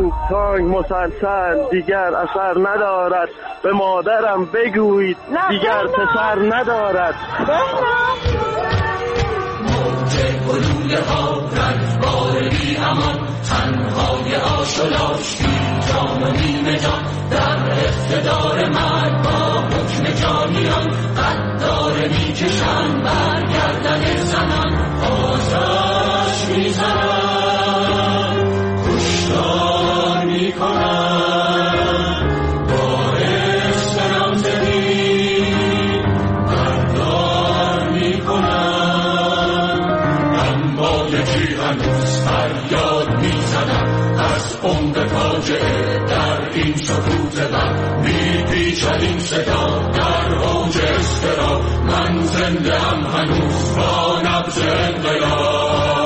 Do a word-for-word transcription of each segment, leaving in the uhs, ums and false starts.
تانک تانک مسلسل دیگر اثر ندارد، به مادرم بگویید دیگر پسر ندارد. موج گلوله ها رنگبار بی امان، تنهای آش و لاش بی جان و نیمه جان، در اقتدار مرگ با حکم جانیان، قدار میکشن برگردن زنان، آتش میزنن کشتار میکنن، باعث نامزدی بردار میکنن، اما یکی هنوز فریاد میزنن از عمق فاجعه در این سکوت بر، میپیچد این صدا در اوج اضطراب، من زنده هم هنوز با نبض انقلاب.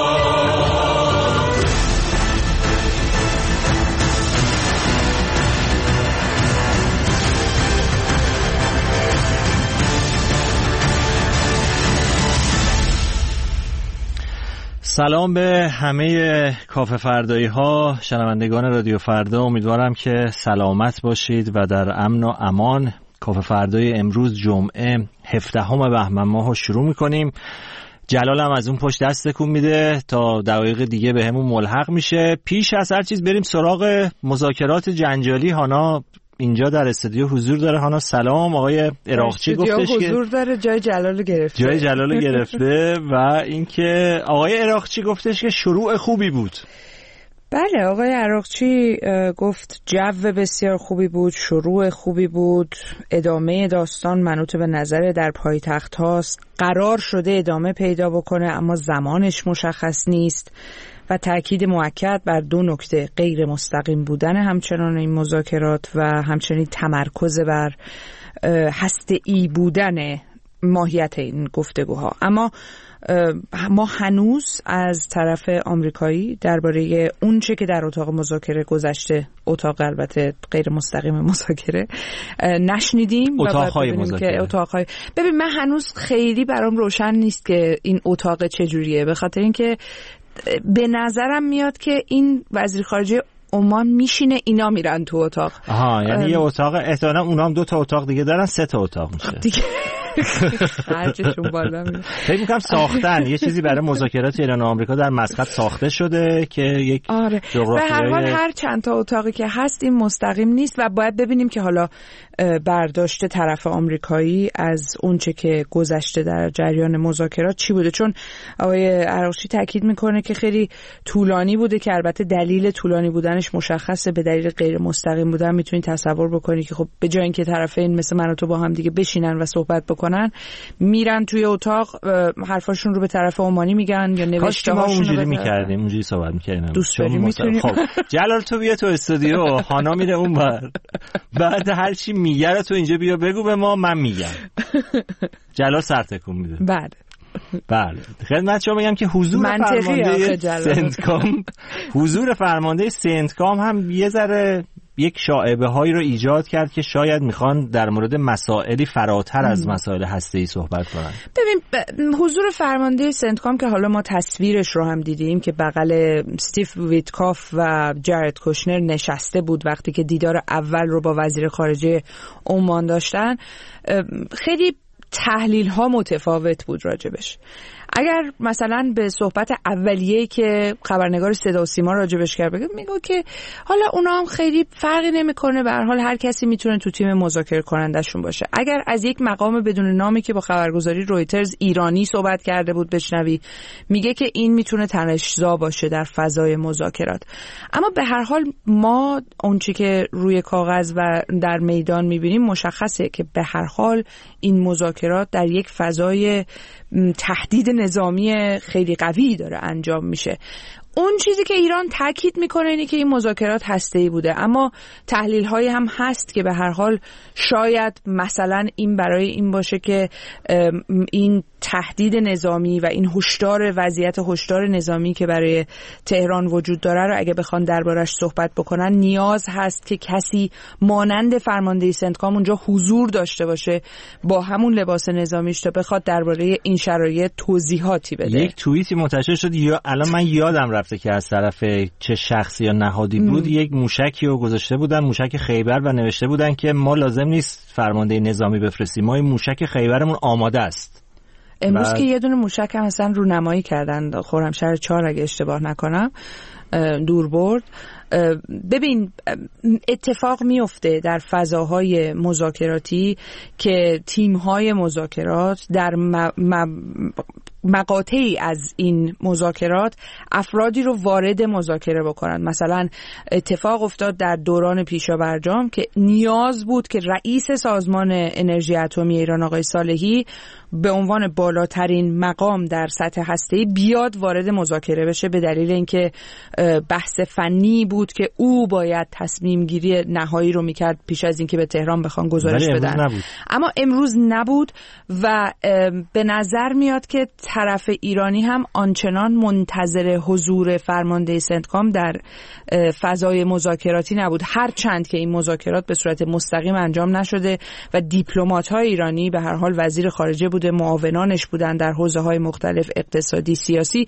سلام به همه کافه فردایی ها، شنوندگان رادیو فردا. امیدوارم که سلامت باشید و در امن و امان. کافه فردای امروز جمعه هفدهم بهمن ماه رو شروع میکنیم. جلال هم از اون پشت دست تکون میده تا دقایق دیگه به همون ملحق میشه. پیش از هر چیز بریم سراغ مذاکرات جنجالی. هانا اینجا در استودیو حضور داره. هانا سلام. آقای عراقچی گفتش که حضور داره، جای جلال گرفته جای جلال گرفته و اینکه آقای عراقچی گفتش که شروع خوبی بود. بله، آقای عراقچی گفت جو بسیار خوبی بود، شروع خوبی بود، ادامه داستان منوط به نظر در پایتخت هاست، قرار شده ادامه پیدا بکنه اما زمانش مشخص نیست و تأکید موکد بر دو نکته: غیر مستقیم بودن همچنان این مذاکرات و همچنین تمرکز بر هسته‌ای بودن ماهیت این گفتگوها. اما ما هنوز از طرف آمریکایی درباره اون چه که در اتاق مذاکره گذشته، اتاق البته غیر مستقیم مذاکره، نشنیدیم. اتاق‌های مذاکره. اتاق‌های ببین، من هنوز خیلی برام روشن نیست که این اتاق چجوریه، به خاطر اینکه به نظرم میاد که این وزیر خارجه عمان میشینه، اینا میرن تو اتاق. آها، یعنی یه اتاق، احتمالاً اونا هم دو تا اتاق دیگه دارن، سه تا اتاق میشه دیگه. خرجشون بالا میره. فکر می‌کنم ساختن یه چیزی برای مذاکرات ایران و آمریکا در مسقط ساخته شده که یک آره. به هر حال هر چند تا اتاقی که هست این مستقیم نیست و باید ببینیم که حالا برداشت طرف آمریکایی از اونچه که گذشته در جریان مذاکرات چی بوده، چون آقای عراقچی تاکید میکنه که خیلی طولانی بوده که البته دلیل طولانی بودنش مشخصه، به دلیل غیر مستقیم بودن میتونید تصور بکنی که خب به جای اینکه طرفین مثل من و تو با هم دیگه بشینن و صحبت بکنن، میرن توی اتاق حرفاشون رو به طرف عمانی میگن یا نوشته هاشون رو. اونجوری میکردیم، اونجوری صحبت میکردیم. دوست داری میتونی. خب جلال تو بیا تو استودیو، هانا میره اونور، بعد هر چی میگه رو تو اینجا بیا بگو به ما، من میگم. جلال سر تکون میده. بله بله. خدمت شما بگم که حضور فرمانده سنتکام حضور فرمانده سنتکام هم یه ذره یک شائبه هایی رو ایجاد کرد که شاید میخوان در مورد مسائلی فراتر از مسائل هسته‌ای صحبت کنن. ببین حضور فرمانده سنتکام که حالا ما تصویرش رو هم دیدیم که بغل استیو ویتکاف و جارد کوشنر نشسته بود وقتی که دیدار اول رو با وزیر خارجه عمان داشتن، خیلی تحلیل ها متفاوت بود راجبش. اگر مثلا به صحبت اولیه‌ای که خبرنگار صدا و سیما راجبش کرد بگم، میگه که حالا اونا هم خیلی فرقی نمیکنه، به هر حال هر کسی میتونه تو تیم مذاکره کنندشون باشه. اگر از یک مقام بدون نامی که با خبرگزاری رویترز ایرانی صحبت کرده بود بشنوی، میگه که این میتونه تنش‌زا باشه در فضای مذاکرات. اما به هر حال ما اون چیزی که روی کاغذ و در میدان میبینیم مشخصه که به هر حال این مذاکرات در یک فضای تهدید نظامی خیلی قوی داره انجام میشه. اون چیزی که ایران تاکید میکنه اینه که این مذاکرات هسته‌ای بوده، اما تحلیل هایی هم هست که به هر حال شاید مثلا این برای این باشه که این تهدید نظامی و این هشدار وضعیت هشدار نظامی که برای تهران وجود داره رو اگه بخوان دربارش صحبت بکنن، نیاز هست که کسی مانند فرمانده سنتکام اونجا حضور داشته باشه با همون لباس نظامیش تا بخواد درباره این شرایط توضیحاتی بده. یک توییتی منتشر شد یا الان من یادم رفته که از طرف چه شخصی یا نهادی بود ام. یک موشکی رو گذاشته بودن، موشک خیبر، و نوشته بودن که ما لازم نیست فرمانده نظامی بفرستیم، ما این موشک خیبرمون آماده است. امروز که یه دونه موشک هم مثلا رونمایی کردن خرمشهر چهار اگه اشتباه نکنم، دور برد. ببین اتفاق میفته در فضاهای مذاکراتی که تیم‌های مذاکرات در م... م... مقاطعی از این مذاکرات افرادی رو وارد مذاکره بکنن. مثلا اتفاق افتاد در دوران پیشابرجام که نیاز بود که رئیس سازمان انرژی اتمی ایران آقای صالحی به عنوان بالاترین مقام در سطح هسته‌ای بیاد وارد مذاکره بشه، به دلیل اینکه بحث فنی بود که او باید تصمیم گیری نهایی رو میکرد پیش از اینکه به تهران بخوان گزارش بدن. نبود. اما امروز نبود و به نظر میاد که طرف ایرانی هم آنچنان منتظر حضور فرمانده سنتکام در فضای مذاکراتی نبود، هر چند که این مذاکرات به صورت مستقیم انجام نشده و دیپلمات‌های ایرانی، به هر حال وزیر خارجه بوده، معاونانش بودن در حوزه‌های مختلف اقتصادی، سیاسی،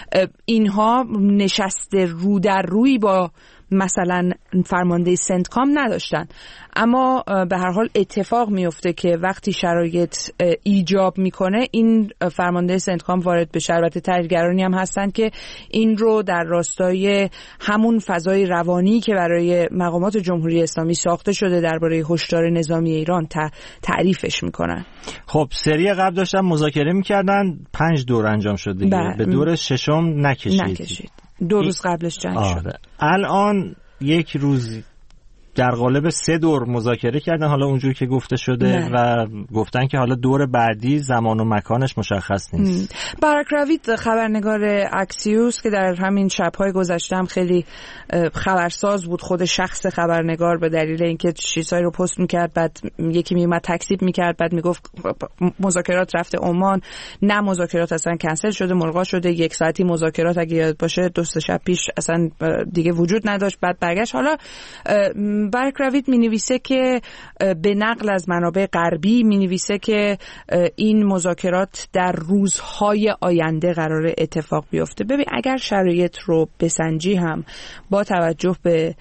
اینها نشسته رو در روی با مثلا فرمانده سنتکام نداشتن. اما به هر حال اتفاق میفته که وقتی شرایط ایجاب میکنه این فرمانده سنتکام وارد بشه. البته تحلیلگرانی هم هستن که این رو در راستای همون فضای روانی که برای مقامات جمهوری اسلامی ساخته شده درباره هشدار نظامی ایران تعریفش میکنن. خب سری قبل داشتن مذاکره میکردن، پنج دور انجام شد دیگه، به دور ششم نکشید, نکشید. دو روز قبلش جنگ آره. شد. الان یک روز در قالب سه دور مذاکره کردن، حالا اونجوری که گفته شده نه. و گفتن که حالا دور بعدی زمان و مکانش مشخص نیست. باراک راوید خبرنگار اکسیوس که در همین شب‌های گذشته هم خیلی خبرساز بود، خود شخص خبرنگار، به دلیل اینکه چیزایی رو پست می‌کرد، بعد یکی میومد تکذیب می‌کرد، بعد میگفت مذاکرات رفته عمان، نه مذاکرات اصلا کنسل شده، ملغا شده، یک ساعتی مذاکرات اگه یاد باشه دو سه شب پیش اصلا دیگه وجود نداشت، بعد برگشت. حالا باراک راوید می نویسه که به نقل از منابع غربی می نویسه که این مذاکرات در روزهای آینده قرار اتفاق بیفته. ببین اگر شرایط رو بسنجی هم با توجه به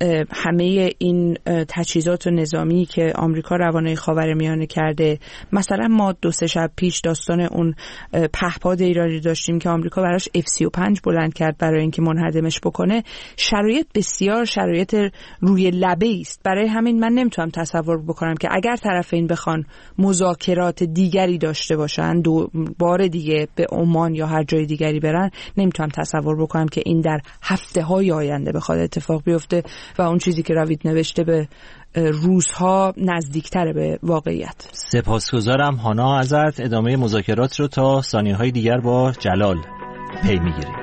همه این تجهیزات نظامی که آمریکا روانه خاورمیانه کرده، مثلا ما دو سه شب پیش داستان اون پهپاد ایرانی داشتیم که آمریکا براش اف سی و پنج بلند کرد برای اینکه منهدمش بکنه. شرایط بسیار شرایط روی لبه است. برای همین من نمیتونم تصور بکنم که اگر طرفین بخوان مذاکرات دیگری داشته باشن، دو بار دیگه به عمان یا هر جای دیگری برن، نمیتونم تصور بکنم که این در هفته های آینده بخواد اتفاق بیفته و اون چیزی که راوید نوشته به روزها نزدیکتره به واقعیت. سپاسگزارم هانا ازت. ادامه مذاکرات رو تا ثانیه‌های دیگر با جلال پی میگیریم.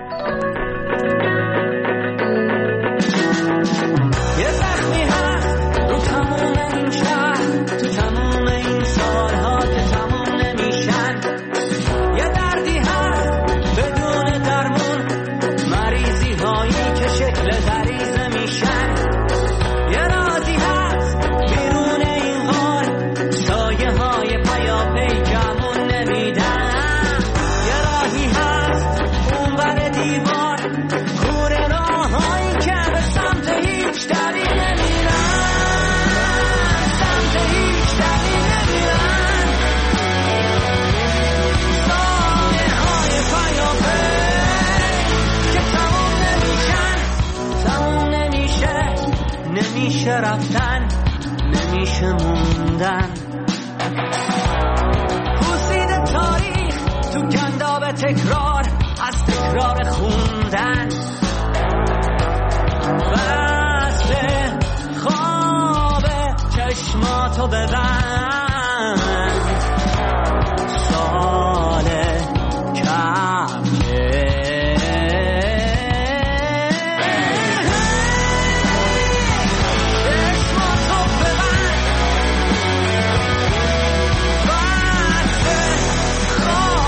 نمیشه رفتن، نمیشه موندن، پوسیده تاریخ تو گنداب تکرار، از تکرار خوندن، بسته خواب چشماتو ببند، ساله کمه خواب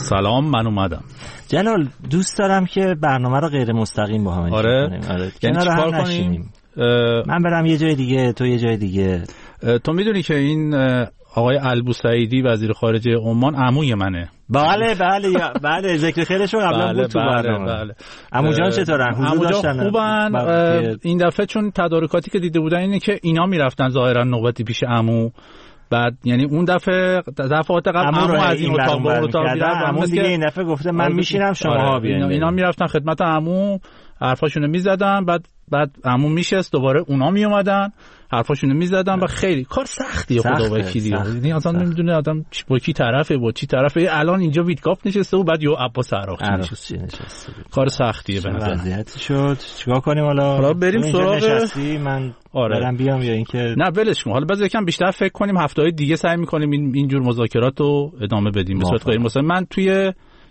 سلام، من اومدم. جلال دوست دارم که برنامه رو غیر مستقیم با هم اجرا آره. کنیم. آره. یعنی کنار چیکار هم کنیم؟ نشینیم. من برم یه جای دیگه، تو یه جای دیگه. تو میدونی که این آقای البوسعیدی وزیر خارجه عمان عموی منه. بله بله بله ذکر خیرشو قبلا بود تو برنامه. بله. عمو جان چطورن؟ حضور داشتن؟ خوبن. این دفعه چون تدارکاتی که دیده بودن اینه که اینا میرفتن ظاهرا نوبتی پیش عمو، بعد یعنی اون دفعه دفعات قبل عمو از این اتاق به اون اتاق میرفت، عمو دیگه این دفعه گفته من میشینم شماها بیاین. اینا میرفتن خدمت عمو، حرفاشونو میزدن، بعد بعد عمو میشست دوباره اونا میومدن حرفاشونو میزدن و خیلی کار سختیه خدا وکیلی. یعنی اصلا نمیدونه آدم با کی طرفه با چی طرفه. الان اینجا ویتکاف نشسته و بعد یه عباس عراقچی نشسته. نشسته کار سختیه به نظر. وضعیت شد چیکار کنیم حالا؟ حالا بریم سراغ من آره. برم بیام یا اینکه نه ولش کن. حالا بذار یکم بیشتر فکر کنیم، هفته‌های دیگه سعی می‌کنیم این اینجور مذاکرات رو ادامه بدیم. به صورت غیر مثلا من توی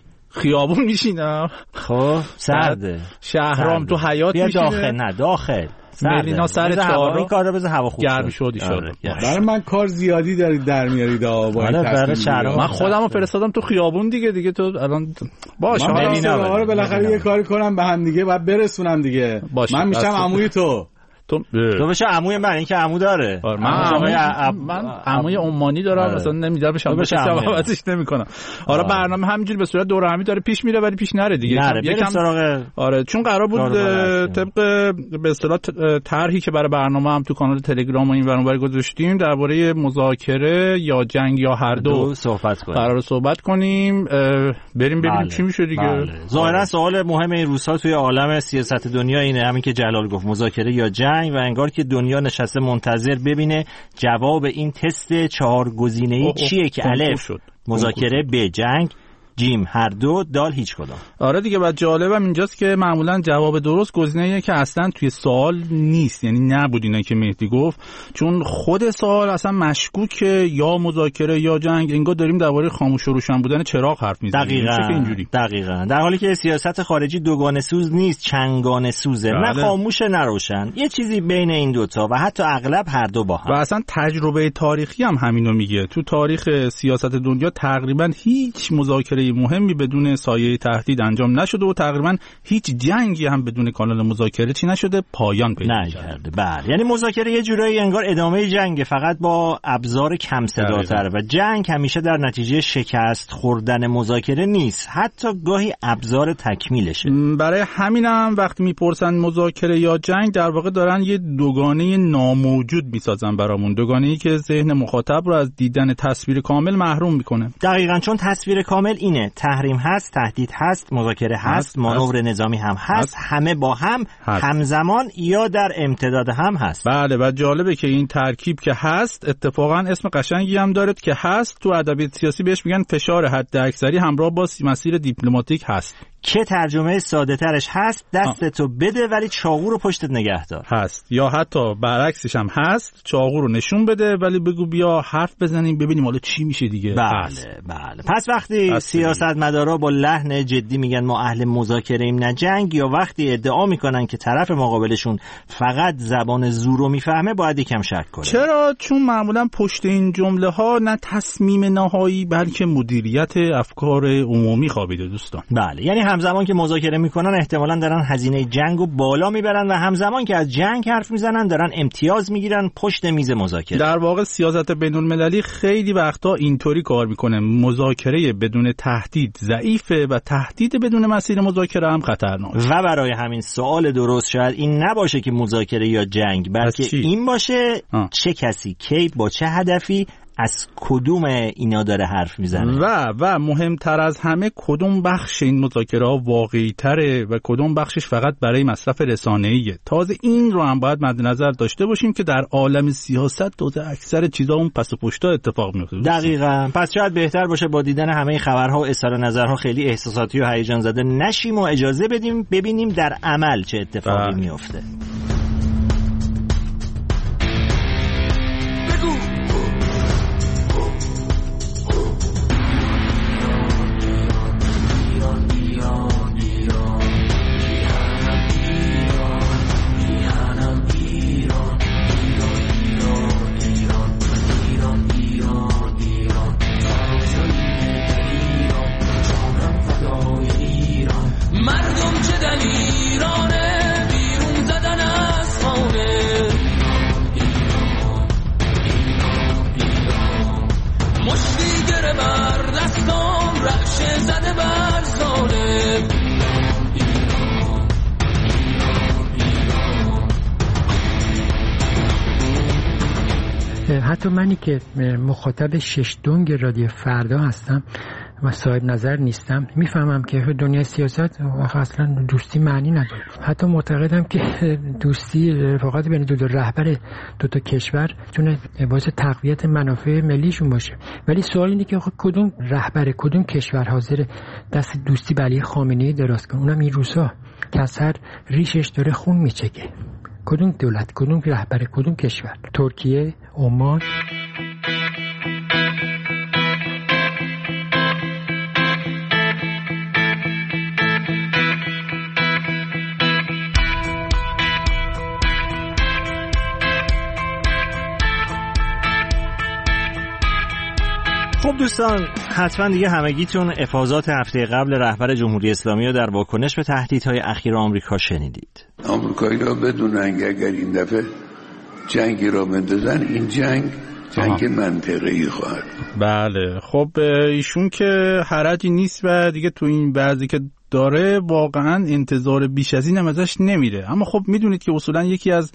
خیابون میشینم، خب سرده شهرام تو حیاط میشینه، بیا داخل نه داخل ملینا سر چهار این کارا بزن هوا خوب گرم شد ایشالا. برای من کار زیادی دارید در میارید با این تصمیم. من خودمو فرستادم تو خیابون دیگه دیگه تو الان باشه من ملینا رو بالاخره یه کاری کنم به هم دیگه بعد برسونم دیگه. من میشم عموی تو تو تو بشه عموی من، این که عمو داره. من عموی من عموی عمانی دارم، مثلا نمیذارم بشم بشه عوضش نمیکنم. حالا برنامه همینجوری به صورت دور همی داره پیش میره ولی پیش نره دیگه. یکم سراغ آره چون قرار بود طبق به اصطلاح طرحی که برای برنامه هم تو کانال تلگرام و این ور گذاشتیم درباره مذاکره یا جنگ یا هر دو صحبت کنیم. قرار صحبت کنیم، بریم ببینیم چی میشه دیگه. ظاهرا سوال مهم این روزها توی عالم سیاست دنیا اینه، همین که جلال گفت مذاکره یا جنگ، و انگار که دنیا نشسته منتظر ببینه جواب این تست چهار گزینه‌ای چیه که الف مذاکره، ب جنگ، جیم هر دو، دال هیچ کدام. آره دیگه بعد جالبم اینجاست که معمولا جواب درست گزینه‌ایه که اصلا توی سوال نیست، یعنی نبود اینا که مهدی گفت، چون خود سوال اصلا مشکوکه یا مذاکره یا جنگ. انگار داریم درباره خاموش و روشن بودن چراغ حرف میزنیم. دقیقاً اینجوری دقیقاً در حالی که سیاست خارجی دوگانه سوز نیست، چنگانه سوزه. بله. نه خاموش نه روشن، یه چیزی بین این دوتا و حتی اغلب هر دو با هم. و اصلا تجربه تاریخی هم همینو میگه. تو تاریخ سیاست دنیا تقریبا هیچ مذاکره مهمی بدون سایه تهدید انجام نشده و تقریبا هیچ جنگی هم بدون کانال مذاکره چی نشده پایان پیدا نکرده. بله یعنی مذاکره یه جورایی انگار ادامه جنگ، فقط با ابزار کم صداتر، و جنگ همیشه در نتیجه شکست خوردن مذاکره نیست، حتی گاهی ابزار تکمیلشه. برای همینم وقتی میپرسن مذاکره یا جنگ در واقع دارن یه دوگانه ناموجود میسازن برامون، دوگانه‌ای که ذهن مخاطب رو از دیدن تصویر کامل محروم میکنه. دقیقاً چون تصویر کامل اینه، تحریم هست، تهدید هست، مذاکره هست، هست مانور هست. نظامی هم هست, هست، همه با هم هست. همزمان یا در امتداد هم هست. بله و جالبه که این ترکیب که هست اتفاقا اسم قشنگی هم داره که هست، تو ادبیات سیاسی بهش میگن فشار حداکثری همراه با مسیر دیپلماتیک هست، که ترجمه ساده ترش هست دستتو بده ولی چاقو رو پشتت نگه دار هست، یا حتی برعکسش هم هست، چاقو رو نشون بده ولی بگو بیا حرف بزنیم ببینیم حالا چی میشه دیگه. بله هست. بله پس وقتی سیاستمدارا با لحن جدی میگن ما اهل مذاکره ایم نه جنگ، یا وقتی ادعا میکنن که طرف مقابلشون فقط زبان زور رو میفهمه، باید یکم شک کنه. چرا؟ چون معمولا پشت این جمله ها نه تصمیم نهایی بلکه مدیریت افکار عمومی خوابیده دوستان. بله یعنی همزمان که مذاکره میکنن احتمالاً دارن هزینه جنگو بالا میبرن و همزمان که از جنگ حرف میزنن دارن امتیاز میگیرن پشت میز مذاکره. در واقع سیاست بین‌المللی خیلی وقتا اینطوری کار میکنه، مذاکره بدون تهدید ضعیفه و تهدید بدون مسیر مذاکره هم خطرناکه. و برای همین سوال درست شاید این نباشه که مذاکره یا جنگ، بلکه این باشه آه. چه کسی کی با چه هدفی از کدوم اینا داره حرف میزنه، و و مهمتر از همه کدوم بخش این مذاکره ها واقعی تره و کدوم بخشش فقط برای مصرف رسانه‌ایه. تازه این رو هم باید مد نظر داشته باشیم که در عالم سیاست دوزه اکثر چیزا اون پس و پشتا اتفاق میفته. دقیقاً. پس شاید بهتر باشه با دیدن همه خبرها و اظهار نظرها خیلی احساساتی و هیجان زده نشیم و اجازه بدیم ببینیم در عمل چه اتفاقی میفته. زده بر ظالم. حتی منی که مخاطب شش دنگ رادیو فردا هستم و صاحب نظر نیستم میفهمم که دنیا سیاست اصلا دوستی معنی نداره. حتی معتقدم که دوستی رفاقت بین دو تا رهبر دو تا کشور تونه باعث تقویت منافع ملیشون باشه. ولی سوال اینه که کدوم رهبر کدوم کشور حاضر دست دوستی به علی خامنه‌ای دراز کنه، اونم این روزها که از هر ریشش داره خون میچکه؟ کدوم دولت، کدوم رهبر، کدوم کشور؟ ترکیه، عمان؟ خب دوستان، حتما دیگه همگیتون افاضات هفته قبل رهبر جمهوری اسلامی رو در واکنش به تهدیدهای اخیر آمریکا شنیدید. آمریکایی را بدونن که اگر این دفعه جنگی را بندازن، این جنگ جنگ منطقه‌ای خواهد. بله، خب ایشون که حرجی نیست و دیگه تو این بعضی که داره واقعا انتظار بیش از این هم ازش نمیره. اما خب میدونید که اصولا یکی از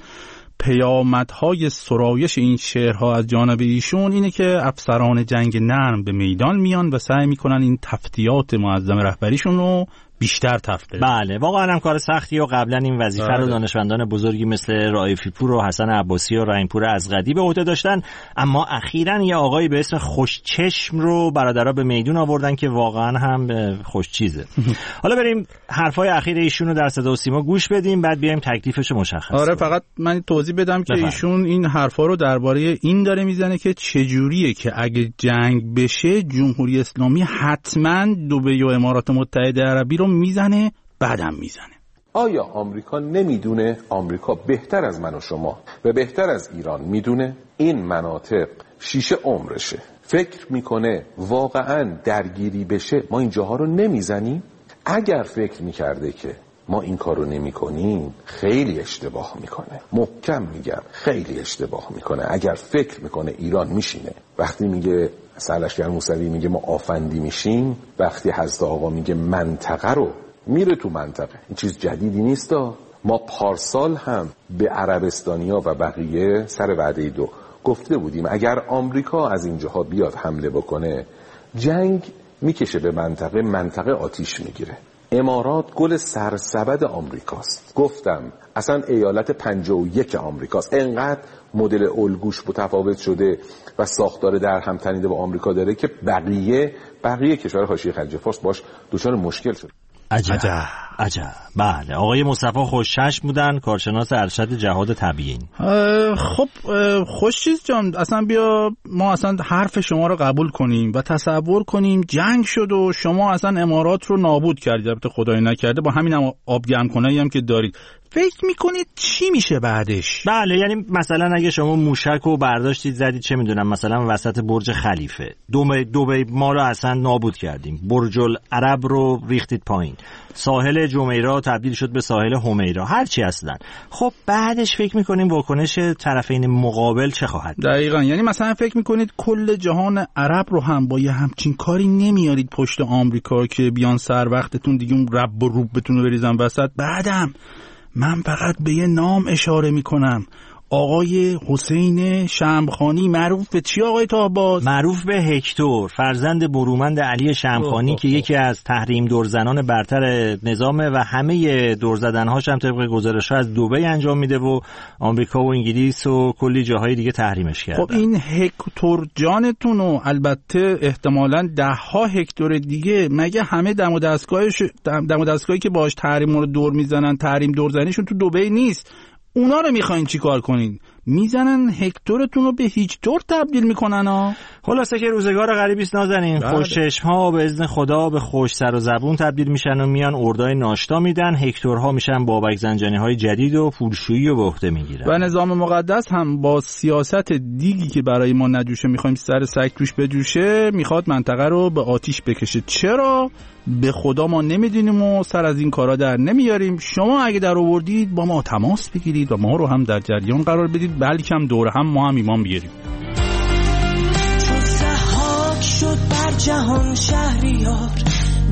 پیامدهای سرایش این شعرها از جانب ایشون اینه که افسران جنگ نرم به میدان میان و سعی میکنن این تفتیات معظم رهبریشون رو بیشتر تفته. بله، واقعا هم کار سختیه و قبلا این وظیفه بله. رو دانشمندان بزرگی مثل رائفی پور و حسن عباسی و رحیمپور ازغدی به عهده داشتن، اما اخیراً یه آقایی به اسم خوشچشم رو برادرها به میدون آوردن که واقعا هم خوش چیزه. حالا بریم حرفای اخیر ایشون رو در صدا و سیما گوش بدیم، بعد بیایم تکلیفش رو مشخص کنیم. آره، فقط من توضیح بدم که ایشون این حرفا رو درباره این داره میزنه که چجوریه که اگه جنگ بشه جمهوری اسلامی حتما دبی و امارات متحده عربی رو میزنه، بعدم میزنه. آیا آمریکا نمیدونه؟ آمریکا بهتر از من و شما و بهتر از ایران میدونه این مناطق شیشه عمرشه. فکر میکنه واقعا درگیری بشه ما این جاها رو نمیزنیم؟ اگر فکر میکرده که ما این کار رو نمی کنیم خیلی اشتباه میکنه. محکم میگم خیلی اشتباه میکنه. اگر فکر میکنه ایران میشینه وقتی میگه سرلشکر موسوی میگه ما آفندی میشیم، وقتی حضرت آقا میگه منطقه رو میره تو منطقه، این چیز جدیدی نیست. ما پارسال هم به عربستانیا و بقیه سر وعده دو گفته بودیم اگر آمریکا از اینجاها بیاد حمله بکنه جنگ میکشه به منطقه، منطقه آتیش میگیره. امارات گل سرسبد آمریکاست. گفتم اصلا ایالت پنجاه و یک آمریکاست. انقدر مدل الگوش متفاوت شده و ساختار در هم تنیده با آمریکا داره که بقیه بقیه کشور حاشیه خلیج فارس باش دچار مشکل شد. عجب عجب عجب. بله، آقای مصطفی خوشچشم بودن، کارشناس ارشد جهاد تبیین. خب خوشچیز جان، اصلا بیا ما اصلا حرف شما رو قبول کنیم و تصور کنیم جنگ شد و شما اصلا امارات رو نابود کردید، البته خدای نکرده با همین هم آب گرم کنایی هم که دارید. فکر میکنید چی میشه بعدش؟ بله، یعنی مثلا اگه شما موشک رو برداشتید زدید چه میدونم مثلا وسط برج خلیفه، دبی دبی ما رو اصلا نابود کردیم، برج العرب رو ریختید پایین، ساحل جمیرا تبدیل شد به ساحل حمیرا، هر چی اصلا. خب بعدش فکر میکنیم واکنش طرفین مقابل چه خواهد؟ دقیقاً، یعنی مثلا فکر میکنید کل جهان عرب رو هم با یه همچین کاری نمیارید پشت آمریکا که بیان سر وقتتون دیگه اون رب و روبتون رو بریزن وسط؟ بعدم من فقط به یه نام اشاره میکنم، آقای حسین شمخانی، معروف به چی آقای طاهباز؟ معروف به هکتور، فرزند برومند علی شمخانی که یکی از تحریم دورزنان برتر نظامه و همه دورزدنهاش هم طبق گزارش‌ها از دبی انجام میده و آمریکا و انگلیس و کلی جاهای دیگه تحریمش کردن. خب این هکتور جانتون و البته احتمالاً ده ها هکتور دیگه مگه همه دم و دستگاهش دم و دستگاهی که باهاش تحریم رو دور میزنن تحریم دورزنیشون تو دبی نیست؟ اونا رو میخواین چی کار کنین؟ میزنن هکتورتون رو به هیچ طور تبدیل میکنن ها. خلاصه که روزگار غریبیست نازنین. خوش چشم ها به اذن خدا به خوش سر و زبون تبدیل میشن و میان اردای ناشتا میدن، هکتورها میشن بابک زنجانی های جدید و پولشویی رو به عهده میگیرن. و نظام مقدس هم با سیاست دیگی که برای ما نجوشه میخوایم سر سگ توش بجوشه، میخواد منطقه رو به آتیش بکشه. چرا؟ به خدا ما نمیدونیم و سر از این کارا در نمیاریم. شما اگه در آوردید با ما تماس بگیرید و ما رو هم در جریان قرار بدید، بلکه هم دور هم ما هم ایمان بیاریم. چون زحاک شد بر جهان شهریار،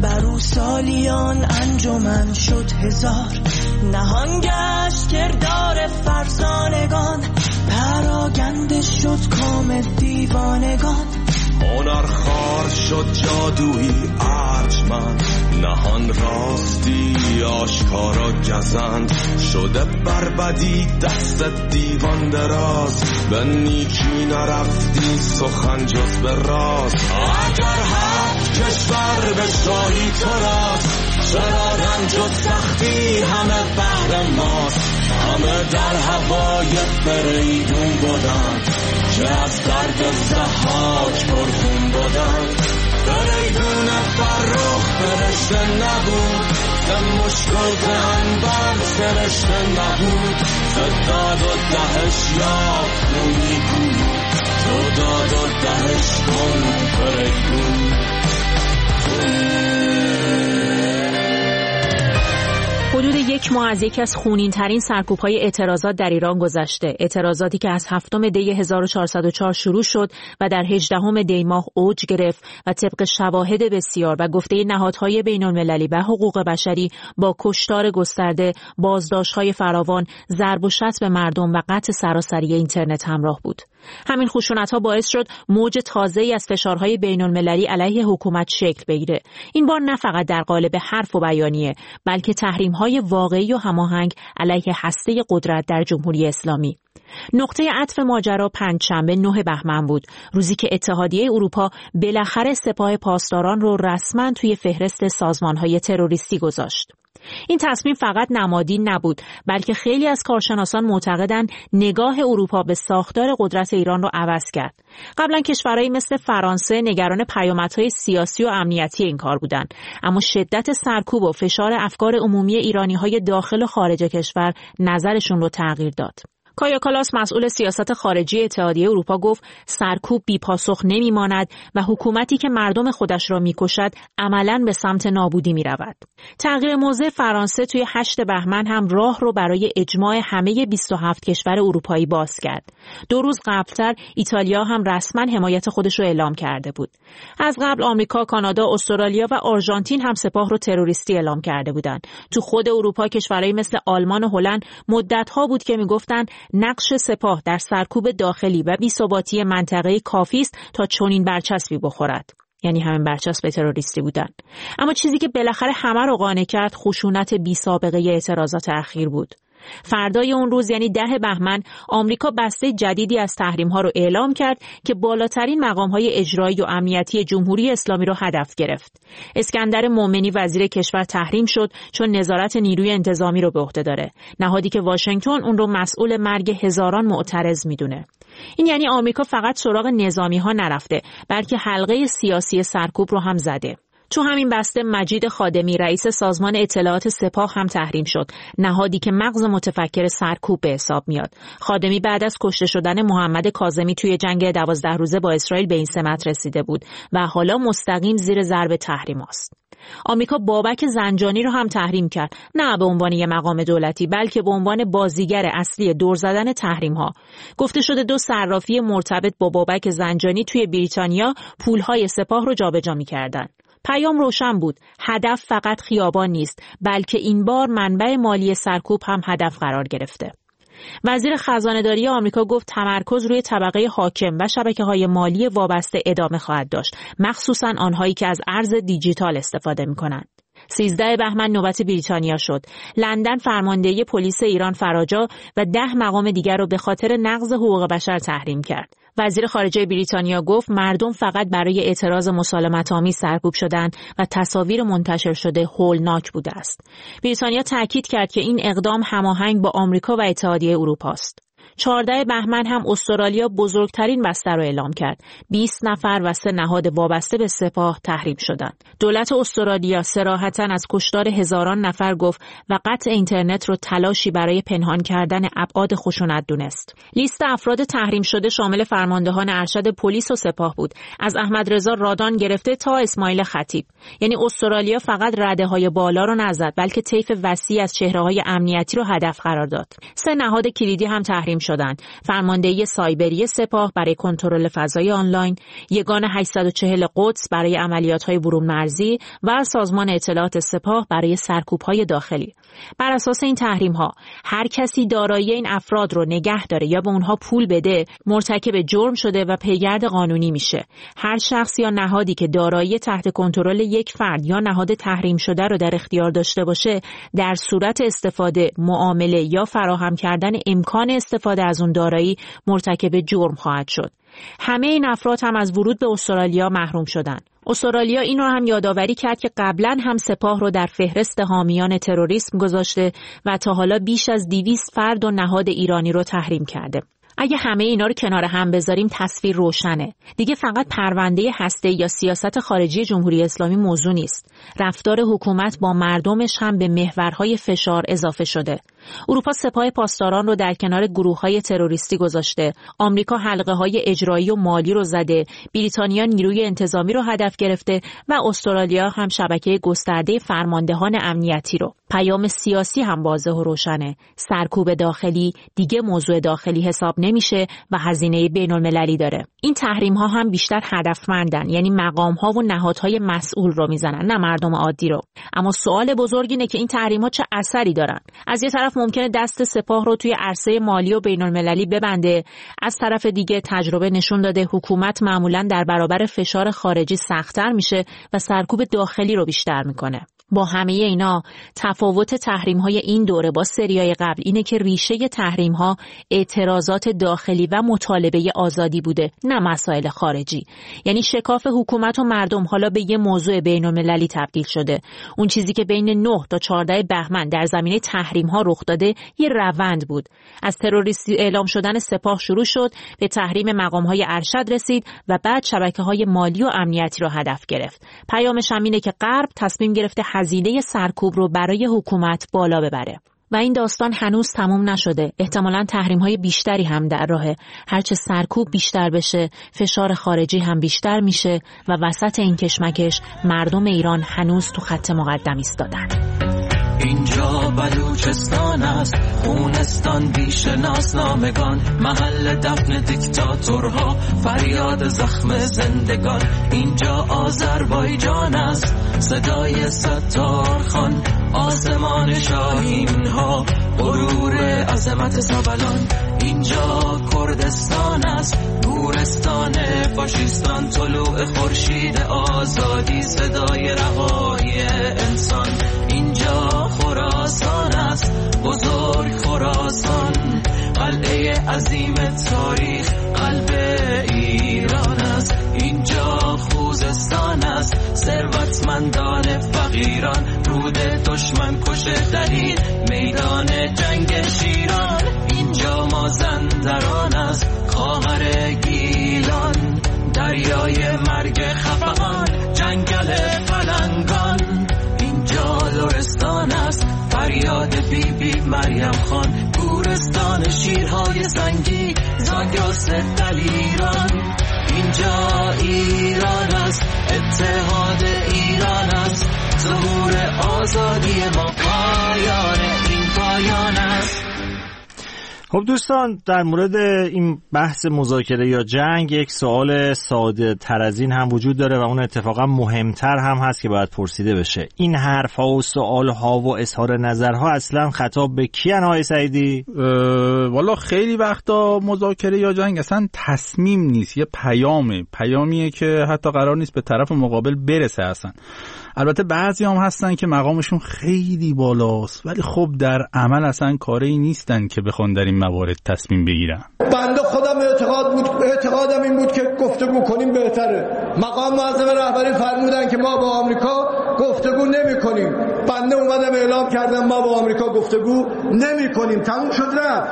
سالیان انجمن شد هزار، نهان گشت کردار فرزانگان، پراگنده شد کام دیوانگان. هنر خار شد جادویی ارجمند، نهان راستی آشکارا گزند. شده بربدی دست دیوان دراز، به نیکی نرفتی سخن جز به راز. اگر هفت کشور به شاهی تو راست، چرا رنج و سختی همه بهر ماست. همه در هوای فریدون بودن، که از درد زحاک پرخون بودن. فریدون فرخ فرشته نبود، ز مشکل انبر سرشته نبود. ز داد و دهش یاد خونی کن، تو داد و دهش کن فریدون. حدود یک ماه از یکی از خونین ترین سرکوب‌های اعتراضات در ایران گذشته. اعتراضاتی که از هفتم دی هزار و چهارصد و چهار شروع شد و در هجدهم دی ماه اوج گرفت و طبق شواهد بسیار و گفته نهادهای بین‌المللی و حقوق بشری با کشتار گسترده، بازداشت‌های فراوان، ضرب و شتم به مردم و قطع سراسری اینترنت همراه بود. همین خشونت‌ها باعث شد موج تازه‌ای از فشارهای بین‌المللی علیه حکومت شکل بگیره. این بار نه فقط در قالب حرف و بیانیه، بلکه تحریم‌های واقعی و هماهنگ علیه هسته قدرت در جمهوری اسلامی. نقطه عطف ماجرا پنجشنبه نه بهمن بود، روزی که اتحادیه اروپا بالاخره سپاه پاسداران رو رسما توی فهرست سازمان‌های تروریستی گذاشت. این تصمیم فقط نمادین نبود، بلکه خیلی از کارشناسان معتقدند نگاه اروپا به ساختار قدرت ایران رو عوض کرد. قبلا کشورهایی مثل فرانسه نگران پیامدهای سیاسی و امنیتی این کار بودند، اما شدت سرکوب و فشار افکار عمومی ایرانی‌های داخل و خارج کشور نظرشون رو تغییر داد. کایا کالاس مسئول سیاست خارجی اتحادیه اروپا گفت سرکوب بی پاسخ نمیماند و حکومتی که مردم خودش را میکشد عملاً به سمت نابودی میرود. تغییر موضع فرانسه توی هشت بهمن هم راه رو برای اجماع همه بیست و هفت کشور اروپایی باز کرد. دو روز قبلتر ایتالیا هم رسما حمایت خودش رو اعلام کرده بود. از قبل آمریکا، کانادا، استرالیا و آرژانتین هم سپاه رو تروریستی اعلام کرده بودند. تو خود اروپا کشورهایی مثل آلمان و هلند مدت‌ها بود که میگفتند نقش سپاه در سرکوب داخلی و بی‌ثباتی منطقه‌ای کافی است تا چنین برچسبی بخورد. یعنی همین برچسب تروریستی بودن. اما چیزی که بالاخره همه رو قانع کرد خشونت بی‌سابقه اعتراضات اخیر بود. فردای اون روز یعنی ده بهمن آمریکا بسته جدیدی از تحریم‌ها رو اعلام کرد که بالاترین مقام‌های اجرایی و امنیتی جمهوری اسلامی رو هدف گرفت. اسکندر مومنی وزیر کشور تحریم شد چون نظارت نیروی انتظامی رو به عهده داره، نهادی که واشنگتن اون رو مسئول مرگ هزاران معترض میدونه. این یعنی آمریکا فقط سراغ نظامی‌ها نرفته، بلکه حلقه سیاسی سرکوب رو هم زده. تو همین بسته مجید خادمی رئیس سازمان اطلاعات سپاه هم تحریم شد، نهادی که مغز متفکر سرکوب به حساب میاد. خادمی بعد از کشته شدن محمد کاظمی توی جنگ دوازده روزه با اسرائیل به این سمت رسیده بود و حالا مستقیم زیر ضرب تحریم است. آمریکا بابک زنجانی رو هم تحریم کرد، نه به عنوان یک مقام دولتی بلکه به عنوان بازیگر اصلی دور زدن تحریم ها. گفته شده دو صرافی مرتبط با بابک زنجانی توی بریتانیا پولهای سپاه رو جابجا می‌کردن. پیام روشن بود، هدف فقط خیابان نیست، بلکه این بار منبع مالی سرکوب هم هدف قرار گرفته. وزیر خزانه‌داری آمریکا گفت تمرکز روی طبقه حاکم و شبکه‌های مالی وابسته ادامه خواهد داشت، مخصوصاً آنهایی که از ارز دیجیتال استفاده می‌کنند. سیزده بهمن نوبت بریتانیا شد. لندن فرماندهی پلیس ایران فراجا و ده مقام دیگر را به خاطر نقض حقوق بشر تحریم کرد. وزیر خارجه بریتانیا گفت مردم فقط برای اعتراض مسالمت‌آمیز سرکوب شدند و تصاویر منتشر شده هولناک بوده است. بریتانیا تاکید کرد که این اقدام هماهنگ با آمریکا و اتحادیه اروپا است. چهارده بهمن هم استرالیا بزرگترین بسته را اعلام کرد. بیست نفر و سه نهاد وابسته به سپاه تحریم شدند. دولت استرالیا صراحتاً از کشتار هزاران نفر گفت و قطع اینترنت را تلاشی برای پنهان کردن ابعاد خشونت دونست. لیست افراد تحریم شده شامل فرماندهان ارشد پلیس و سپاه بود، از احمد رضا رادان گرفته تا اسماعیل خطیب. یعنی استرالیا فقط رده‌های بالا رو نزد، بلکه طیف وسیع از چهره‌های امنیتی رو هدف قرار داد. سه نهاد کلیدی هم تحریم تحریم شدند: فرماندهی سایبری سپاه برای کنترل فضای آنلاین، یگان هشتصد و چهل قدس برای عملیات‌های برون مرزی و سازمان اطلاعات سپاه برای سرکوب‌های داخلی. بر اساس این تحریم‌ها هر کسی دارایی این افراد رو نگه داره یا به اونها پول بده مرتکب جرم شده و پیگرد قانونی میشه. هر شخص یا نهادی که دارایی تحت کنترل یک فرد یا نهاد تحریم شده رو در اختیار داشته باشه، در صورت استفاده، معامله یا فراهم کردن امکان استفاده از اون دارایی مرتکب جرم خواهد شد. همه این افراد هم از ورود به استرالیا محروم شدن. استرالیا این رو هم یادآوری کرد که قبلا هم سپاه رو در فهرست حامیان تروریسم گذاشته و تا حالا بیش از دویست فرد و نهاد ایرانی رو تحریم کرده. اگه همه اینا رو کنار هم بذاریم تصویر روشنه. دیگه فقط پرونده هسته یا سیاست خارجی جمهوری اسلامی موضوع نیست. رفتار حکومت با مردمش هم به محورهای فشار اضافه شده. اروپا سپاه پاسداران رو در کنار گروه‌های تروریستی گذاشته. آمریکا حلقه‌های اجرایی و مالی رو زده. بریتانیا نیروی انتظامی رو هدف گرفته و استرالیا هم شبکه گسترده فرماندهان امنیتی رو. پیام سیاسی هم واضح و روشنه. سرکوب داخلی دیگه موضوع داخلی حساب نمیشه و هزینه بین‌المللی داره. این تحریم‌ها هم بیشتر هدفمندن، یعنی مقام‌ها و نهادهای مسئول رو میزنن، نه مردم عادی رو. اما سوال بزرگ اینه که این تحریم‌ها چه اثری دارن؟ از یه طرف ممکنه دست سپاه رو توی عرصه مالی و بین‌المللی ببنده، از طرف دیگه تجربه نشون داده حکومت معمولاً در برابر فشار خارجی سخت‌تر میشه و سرکوب داخلی رو بیشتر میکنه. با همه اینا تفاوت تحریم‌های این دوره با سریای قبل اینه که ریشه تحریم‌ها اعتراضات داخلی و مطالبه آزادی بوده، نه مسائل خارجی. یعنی شکاف حکومت و مردم حالا به یه موضوع بین‌المللی تبدیل شده. اون چیزی که بین نه تا چهارده بهمن در زمینه تحریم‌ها رخ داده یه روند بود. از تروریستی اعلام شدن سپاه شروع شد، به تحریم مقام‌های ارشد رسید و بعد شبکه‌های مالی و امنیتی رو هدف گرفت. پیامش هم اینه که غرب تصمیم گرفته هزینه سرکوب رو برای حکومت بالا ببره. و این داستان هنوز تموم نشده. احتمالاً تحریم‌های بیشتری هم در راهه. هرچه سرکوب بیشتر بشه، فشار خارجی هم بیشتر میشه و وسط این کشمکش مردم ایران هنوز تو خط مقدم ایستادن. اینجا بلوچستان است، خونستان بیش ناسنامگان، محل دفن دیکتاتورها، فریاد زخم زندگان. اینجا آذربایجان است، صدای ستار خان، آسمان شاهین ها، غرور عظمت سبلان. اینجا کردستان است، گورستان فاشیستان، طلوع خورشید آزادی، صدای رهایی انسان. اینجا خراسان است، بزرگ خراسان، قلعه عظیم تاریخ، قلب ایران است. اینجا خوزستان است، ثروتمندان فقیران، رود دشمن کش دلید، میدان جنگ شیران. اینجا مازندران است، خاور گیلان، دریای مرگ خفقان، جنگل پلنگان. اینجا لرستان است، فریاد بی بی مریم خان، گورستان شیرهای زنگی، زاگرس دلیران. اینجا ایران است، اتحاد ایران است، ظهور آزادی ما، پایان این پایان است. خب دوستان، در مورد این بحث مذاکره یا جنگ یک سوال ساده تر از این هم وجود داره و اون اتفاقا مهمتر هم هست که باید پرسیده بشه. این حرف ها و سوال ها و اظهار نظرها اصلا خطاب به کیان های سعیدی؟ والا خیلی وقتا مذاکره یا جنگ اصلا تصمیم نیست، یه پیامه، پیامیه که حتی قرار نیست به طرف مقابل برسه اصلا. البته بعضی هم هستن که مقامشون خیلی بالاست ولی خب در عمل اصلا کاری نیستن که بخوان در این موارد تصمیم بگیرن. بنده خودم اعتقاد بود اعتقادم این بود که گفتگو کنیم بهتره. مقام معظم رهبری فرمودن که ما با آمریکا گفتگو نمی‌کنیم. بنده اومدم اعلام کردم ما با آمریکا گفتگو نمی‌کنیم. تموم شد رفت.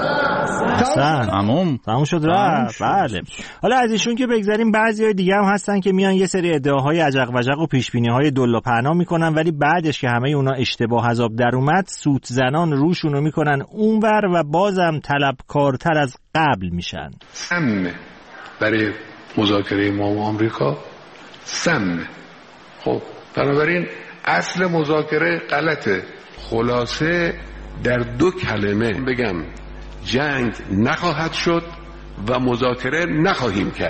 تموم تموم شد رفت. بله. حالا از ایشون که بگذاریم، بعضی‌های دیگه هم هستن که میان یه سری ادعاهای عجق وجق و پیش‌بینی‌های دلا پهنا میکنن ولی بعدش که همه اونا اشتباه از آب در اومد، سوت زنان روشونو میکنن اونور و بازم طلبکارتر از قبل میشن. سم برای مذاکره ما و آمریکا سم. خب بنابراین اصل مذاکره غلطه. خلاصه در دو کلمه بگم، جنگ نخواهد شد و مذاکره نخواهیم کرد.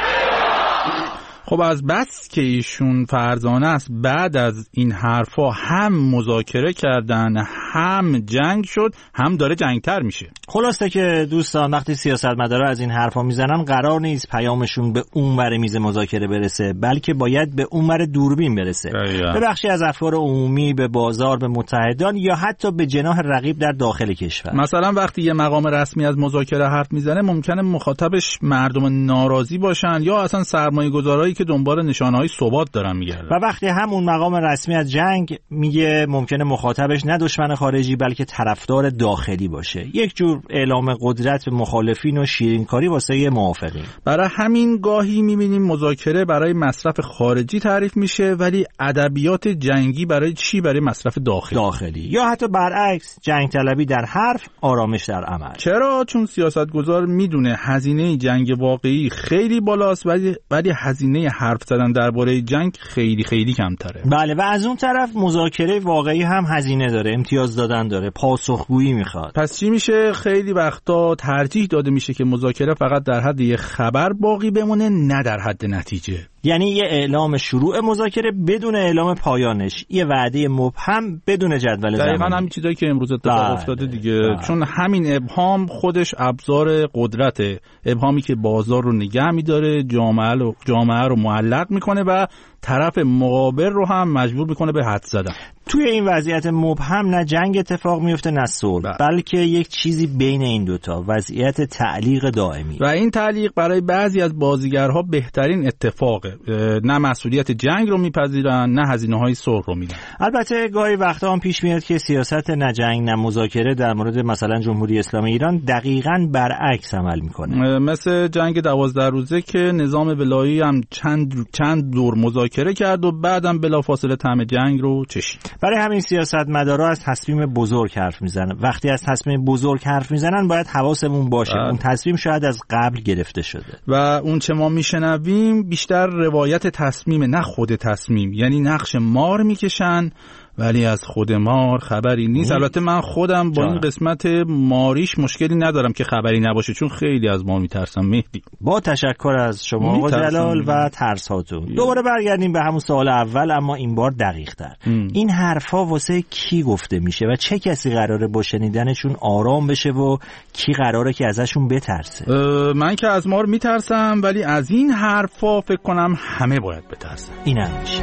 خب از بس که ایشون فرزانه است بعد از این حرفا هم مذاکره کردن هم جنگ شد هم داره جنگتر میشه. خلاصه که دوستان وقتی سیاستمدارا از این حرفا میزنن قرار نیست پیامشون به اونور میز مذاکره برسه، بلکه باید به اونور دوربین برسه، به بخشی از افکار عمومی، به بازار، به متحدان یا حتی به جناح رقیب در داخل کشور. مثلا وقتی یه مقام رسمی از مذاکره حرف میزنه ممکنه مخاطبش مردم ناراضی باشن یا اصلا سرمایه‌گذارایی که دنبال نشانه‌های ثبات دارن میگردن. و وقتی همون مقام رسمی از جنگ میگه ممکنه مخاطبش نه دشمن خارجی بلکه طرفدار داخلی باشه، یک جور اعلام قدرت به مخالفین و شیرینکاری واسه موافقین. برای همین گاهی میبینیم مذاکره برای مصرف خارجی تعریف میشه ولی ادبیات جنگی برای چی؟ برای مصرف داخلی. داخلی یا حتی برعکس، جنگ طلبی در حرف، آرامش در عمل. چرا؟ چون سیاستگزار میدونه هزینه جنگ واقعی خیلی بالاست ولی ولی هزینه حرف زدن درباره جنگ خیلی خیلی کمتره. بله، و از اون طرف مذاکره واقعی هم هزینه داره، امتیاز دادن داره، پاسخگویی میخواد. پس چی میشه؟ خیلی وقتا ترجیح داده میشه که مذاکره فقط در حد یه خبر باقی بمونه، نه در حد نتیجه. یعنی یه اعلام شروع مذاکره بدون اعلام پایانش، یه وعده مبهم بدون جدول زمانی. دقیقاً همین چیزایی که امروز اتفاق افتاده دیگه. بله. چون همین ابهام خودش ابزار قدرته، ابهامی که بازار رو نگه می‌داره، جامعه رو جامعه رو معلق میکنه و طرف مقابل رو هم مجبور میکنه به حد زدن. توی این وضعیت مبهم نه جنگ اتفاق میفته نه صلح، بلکه یک چیزی بین این دوتا، وضعیت تعلیق دائمی. و این تعلیق برای بعضی از بازیگرها بهترین اتفاقه، نه مسئولیت جنگ رو میپذیرن نه هزینه‌های صلح رو میدن. البته گاهی وقتا هم پیش میاد که سیاست نه جنگ نه مذاکره در مورد مثلا جمهوری اسلامی ایران دقیقاً برعکس عمل میکنه، مثل جنگ دوازده روزه که نظام ولایی هم چند چند دور مذاکره کرد و بعدم بلافاصله طعم جنگ رو چشید. برای همین سیاستمدارا از تصمیم بزرگ حرف میزنن. وقتی از تصمیم بزرگ حرف میزنن باید حواسمون باشه بله. اون تصمیم شاید از قبل گرفته شده و اون چه ما میشنویم بیشتر روایت تصمیم نه خود تصمیم، یعنی نقش مار میکشن ولی از خود مار خبری نیست. البته من خودم با این قسمت ماریش مشکلی ندارم که خبری نباشه، چون خیلی از ما میترسم. مهدی، با تشکر از شما آقا جلال و ترس هاتون. دوباره برگردیم به همون سوال اول، اما این بار دقیق تر. این حرفا واسه کی گفته میشه و چه کسی قراره با شنیدنشون آرام بشه و کی قراره که ازشون بترسه؟ من که از مار میترسم ولی از این حرفا فکر کنم همه باید بترسن. اینم میشه.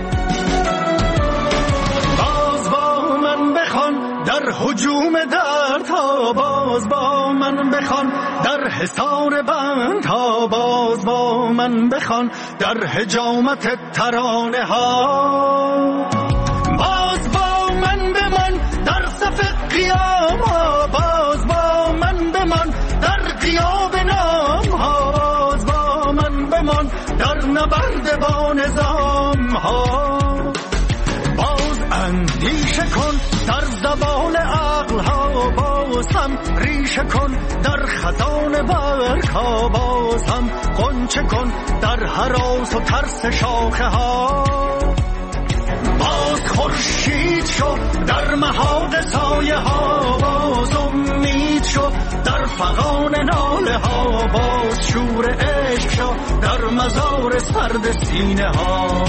در هجوم درد ها باز با من بخوان، در حصار بند ها باز با من بخوان، در حجامت ترانه ها باز با من بمان، در صف قیام ها باز با من بمان، در غیاب نام ها باز با من بمان، در نبرد با نظام ها باز اندیشه کن، در زبان عقل ها باز هم ریشه کن، در خزان برگ ها باز هم غنچه کن، در هراس و ترس شاخه ها باز خورشید شو، در محاق سایه ها باز امید شو، در فغان ناله ها باز شور عشق شو، در مزار سرد سینه ها.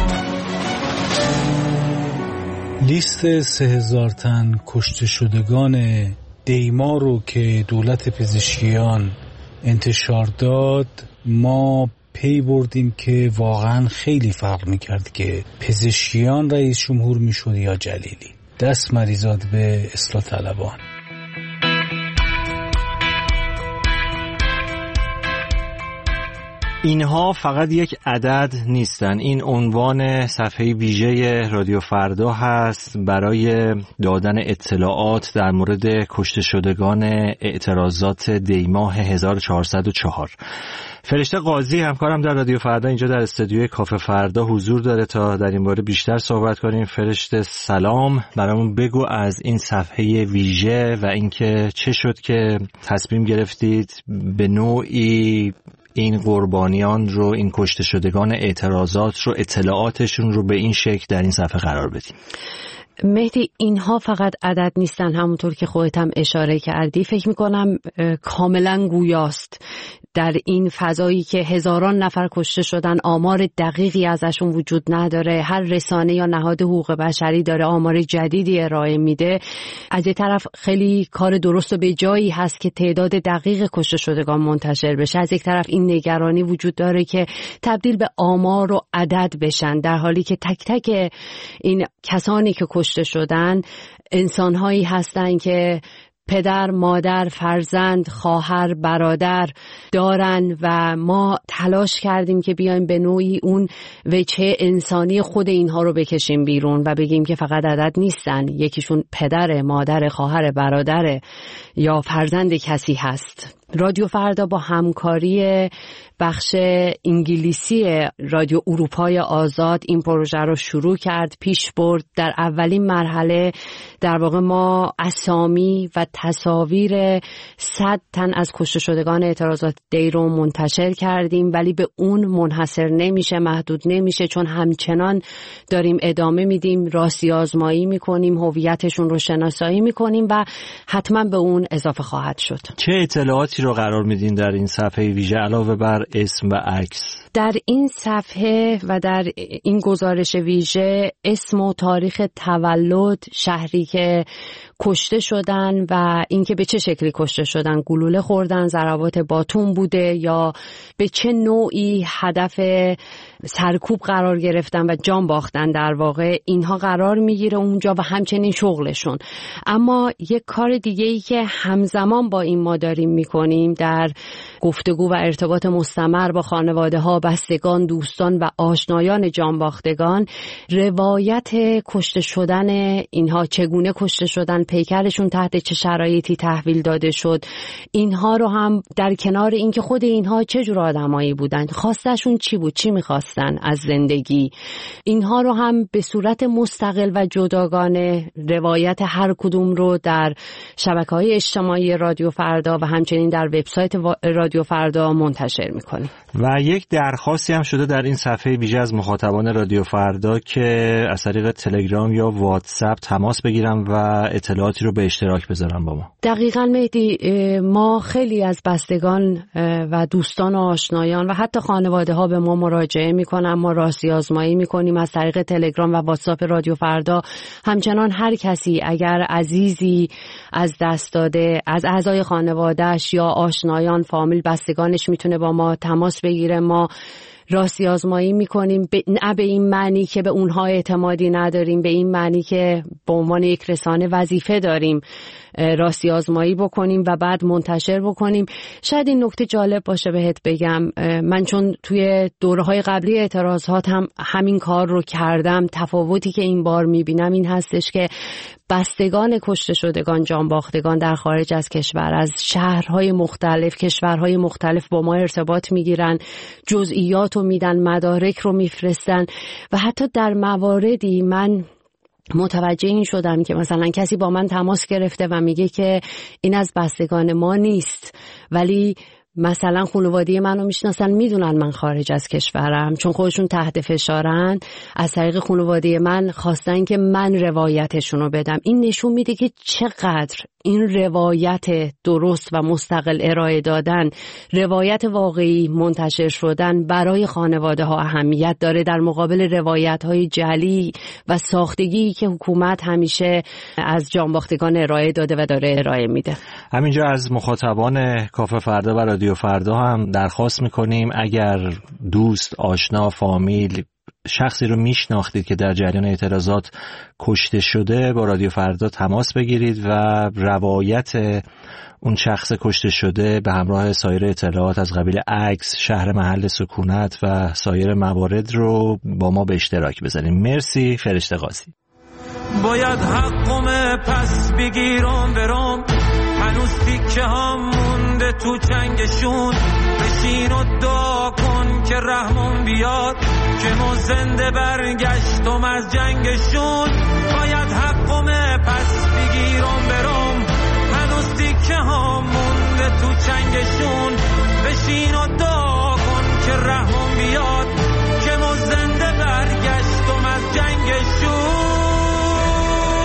لیست سه هزار تن کشته شدگان دیما رو که دولت پزشکیان انتشار داد، ما پی بردیم که واقعا خیلی فرق میکرد که پزشکیان رئیس جمهور میشد یا جلیلی. دست مریزاد به اصلاح طلبان. اینها فقط یک عدد نیستن، این عنوان صفحه ویژه رادیو فردا هست برای دادن اطلاعات در مورد کشته شدگان اعتراضات دیماه هزار و چهارصد و چهار. فرشته قاضی همکارم در رادیو فردا اینجا در استودیوی کافه فردا حضور داره تا در این باره بیشتر صحبت کنیم. فرشته سلام، برامون بگو از این صفحه ویژه و اینکه چه شد که تصمیم گرفتید به نوعی این قربانیان رو، این کشته شدگان اعتراضات رو، اطلاعاتشون رو به این شکل در این صفحه قرار بدیم. مهدی اینها فقط عدد نیستن، همونطور که خودت هم اشاره کردی. فکر میکنم کاملا گویاست در این فضایی که هزاران نفر کشته شدن، آمار دقیقی ازشون وجود نداره، هر رسانه یا نهاد حقوق بشری داره آمار جدیدی ارائه میده. از یه طرف خیلی کار درست و به جایی هست که تعداد دقیق کشته شدگان منتشر بشه، از یک طرف این نگرانی وجود داره که تبدیل به آمار و عدد بشن، در حالی که تک تک این کسانی که کشته شدن انسانهایی هستن که پدر، مادر، فرزند، خواهر، برادر دارن و ما تلاش کردیم که بیایم به نوعی اون وجه انسانی خود اینها رو بکشیم بیرون و بگیم که فقط عدد نیستن، یکیشون پدر، مادر، خواهر، برادر یا فرزند کسی هست. رادیو فردا با همکاری بخش انگلیسی رادیو اروپای آزاد این پروژه رو شروع کرد، پیش برد. در اولین مرحله در واقع ما اسامی و تصاویر صد تن از کشته شدگان اعتراضات دی رو منتشر کردیم، ولی به اون منحصر نمیشه، محدود نمیشه، چون همچنان داریم ادامه میدیم، راستی آزمایی میکنیم، هویتشون رو شناسایی میکنیم و حتما به اون اضافه خواهد شد. چه اطلاعاتی رو قرار میدین در این صفحه ویژه علاوه بر اسم و عکس؟ در این صفحه و در این گزارش ویژه اسم و تاریخ تولد، شهری که کشته شدن و اینکه به چه شکلی کشته شدن، گلوله خوردن، ضربات باتون بوده یا به چه نوعی هدف سرکوب قرار گرفتن و جان باختن، در واقع اینها قرار میگیره اونجا و همچنین شغلشون. اما یک کار دیگه ای که همزمان با این ما داریم میکنیم در گفتگو و ارتباط مستمر با خانواده ها، بستگان، دوستان و آشنایان جان باختگان، روایت کشته شدن اینها، چگونه کشته شدن، پیکرشون تحت چه شرایطی تحویل داده شد، اینها رو هم در کنار اینکه خود اینها چه جور آدمایی بودن، خواستشون چی بود، چی میخواستن از زندگی، اینها رو هم به صورت مستقل و جداگانه روایت هر کدوم رو در شبکه‌های اجتماعی رادیو فردا و همچنین در وبسایت رادیو فردا منتشر میکنیم. و یک درخواستی هم شده در این صفحه ویژه از مخاطبان رادیو فردا که از طریق تلگرام یا واتساپ تماس بگیرن و اطلاعاتی رو به اشتراک بذارن با ما. دقیقاً مهدی، ما خیلی از بستگان و دوستان و آشنایان و حتی خانواده ها به ما مراجعه میکنن، ما راستی آزمایی میکنیم از طریق تلگرام و واتساپ رادیو فردا. همچنان هر کسی اگر عزیزی از دست داده از اعضای خانواده‌اش یا آشنایان، فامیل، بستگانش میتونه با ما تماس بگیره. ما راستی آزمایی میکنیم، نه به این معنی که به اونها اعتمادی نداریم، به این معنی که به عنوان یک رسانه وظیفه داریم راستی آزمایی بکنیم و بعد منتشر بکنیم. شاید این نکته جالب باشه بهت بگم، من چون توی دوره‌های قبلی اعتراضات هم همین کار رو کردم، تفاوتی که این بار میبینم این هستش که بستگان کشته شدگان، جان باختگان در خارج از کشور، از شهرهای مختلف، کشورهای مختلف با ما ارتباط میگیرن، جزئیات رو میدن، مدارک رو میفرستن و حتی در مواردی من متوجه این شدم که مثلا کسی با من تماس گرفته و میگه که این از بستگان ما نیست، ولی مثلا خانواده منو میشناسن، میدونن من خارج از کشورم، چون خودشون تحت فشارن، از طریق خانواده من خواستن که من روایتشون رو بدم. این نشون میده که چقدر این روایت درست و مستقل ارائه دادن، روایت واقعی منتشر شدن برای خانواده ها اهمیت داره در مقابل روایت های جعلی و ساختگی که حکومت همیشه از جانباختگان ارائه داده و داره ارائه میده. همینجا از مخاطبان کافه فردا و رادیو فردا هم درخواست میکنیم اگر دوست، آشنا، فامیل، شخصی رو میشناختید که در جریان اعتراضات کشته شده با رادیو فردا تماس بگیرید و روایت اون شخص کشته شده به همراه سایر اطلاعات از قبیل عکس، شهر، محل سکونت و سایر موارد رو با ما به اشتراک بذاریم. مرسی فرشته قاضی. باید حقم پس بگیرم برام، هنوز تیکه هم مونده تو چنگشون، بشین و دعا کن که رحمون بیاد که ما زنده برگشتم از جنگشون. باید حقم پس بگیرم برام، هنوز تیکه هم مونده تو چنگشون، بشین و دعا کن که رحمون بیاد که ما زنده برگشتم از جنگشون.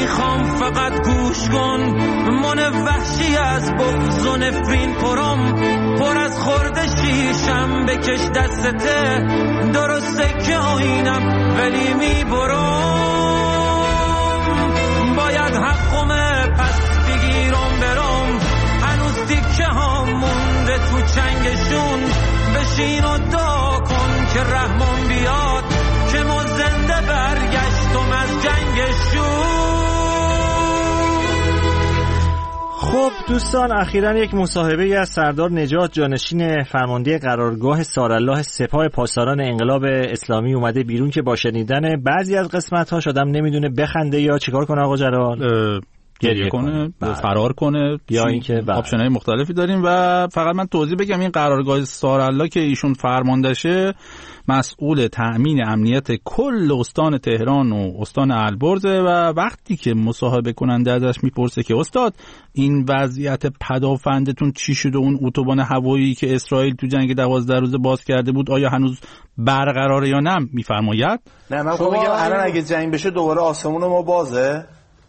نمیخوام فقط گوش کن، من وحشی از بغض و نفرین پرم، پر از خورده شیشم بکش دستته، درسته که آینم ولی میبرم، باید حقمه پس بگیرم برم، هنوز تیکه ها مونده تو چنگشون، بشین و دعا کن که رحمان بیاد که ما زنده برگشتم از جنگشون. خب دوستان، اخیراً یک مصاحبه از سردار نجات جانشین فرمانده قرارگاه سارالله سپاه پاسداران انقلاب اسلامی اومده بیرون که با شنیدن بعضی از قسمت‌هاش آدم نمیدونه بخنده یا چیکار کنه. آقا جلال گریه کنه، فرار کنه، یا اینکه آپشن‌های مختلفی داریم. و فقط من توضیح بگم این قرارگاه سارالله که ایشون فرماندهشه مسئول تأمین امنیت کل استان تهران و استان البرز و وقتی که مصاحبه کننده ازش میپرسه که استاد این وضعیت پدافندتون چی شده، اون اتوبان هوایی که اسرائیل تو جنگ دوازده روزه باز کرده بود آیا هنوز برقراره یا نه، میفرماید نه من خب میگم الان اگه جنگ بشه دوباره آسمون ما بازه،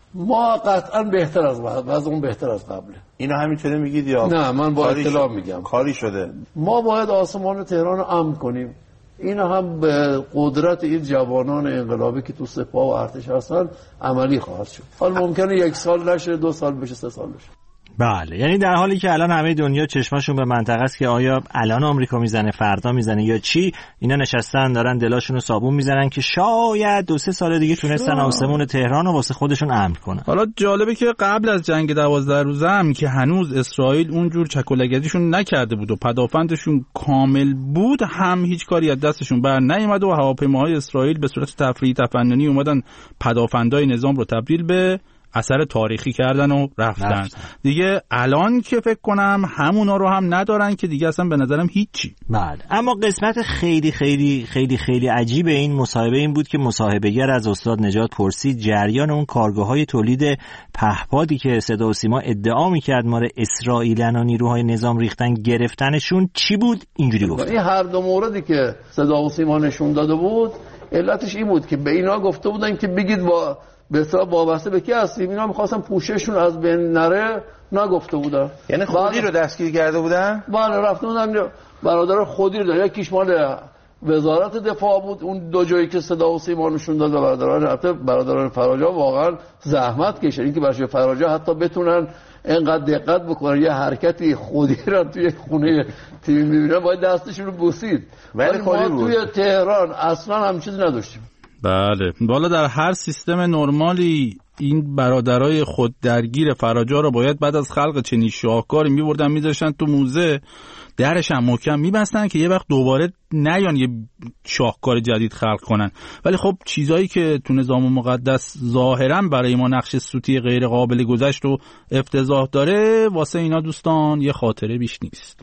ما قطعا بهتر از وضع اون بهتر از قبله. اینو همینطوری میگید یا نه؟ من با اطلاع میگم کاری شده. ما باید آسمان تهران رو امن کنیم. این هم به قدرت این جوانان انقلابی که تو سپاه و ارتش هستن عملی خواهد شد. حالا ممکنه یک سال نشه، دو سال بشه، سه سال بشه. بله، یعنی در حالی که الان همه دنیا چشماشون به منطقه است که آیا الان آمریکا میزنه فردا میزنه یا چی، اینا نشستن دارن دلاشون رو صابون میزنن که شاید دو سه سال دیگه تونستن آسمون تهران رو واسه خودشون امن کنن. حالا جالبه که قبل از جنگ دوازده روزه هم که هنوز اسرائیل اونجور چکولگدیشون نکرده بود و پدافندشون کامل بود، هم هیچ کاری از دستشون بر نیامد و هواپیماهای اسرائیل به صورت تفریحی تفننی اومدن پدافندای نظام رو تبدیل به اثر تاریخی کردن و رفتن. رفتن دیگه الان که فکر کنم همونا رو هم ندارن که دیگه اصلا به نظرم هیچی. بله، اما قسمت خیلی خیلی خیلی خیلی عجیب این مصاحبه این بود که مصاحبه‌گر از استاد نجات پرسید جریان اون کارگاه‌های تولید پهپادی که صدا و سیما ادعا می‌کرد ماره اسرائیلن و نیروهای نظام ریختن گرفتنشون چی بود. اینجوری گفت این هر دو موردی که صدا و سیما نشون داده بود علتش این بود که به اینا گفته بودن که بگید با به اصطلاح وابسته به کی هستیم، اینا می‌خواستن پوشششون از بین نره، نگفته بودن. یعنی خودی رو دستگیر کرده بودن؟ بله، رفتن بودن برادر خودی رو داره، یکیش مال وزارت دفاع بود، اون دو جایی که صدا و سیما نشون داد برادران حتی برادران فراجا واقعا زحمت کشیدن که برای فراجا حتی بتونن اینقدر دقت بکنن یه حرکتی خودی رو توی خونه تیم می‌بینن باید دستشون رو بوسید. ولی ما توی تهران اصلا هم چیزی نداشتیم. بله، بالا در هر سیستم نرمالی این برادرای خود درگیر فراجا رو باید بعد از خلق چنین شاهکاری می‌بردن می‌ذاشتن تو موزه، درش هم محکم می‌بستن که یه وقت دوباره نیان یه شاهکار جدید خلق کنن. ولی خب چیزایی که تو نظام مقدس ظاهراً برای ما نقش سوتی غیر قابل گذشت و افتضاح داره، واسه اینا دوستان یه خاطره بیش نیست.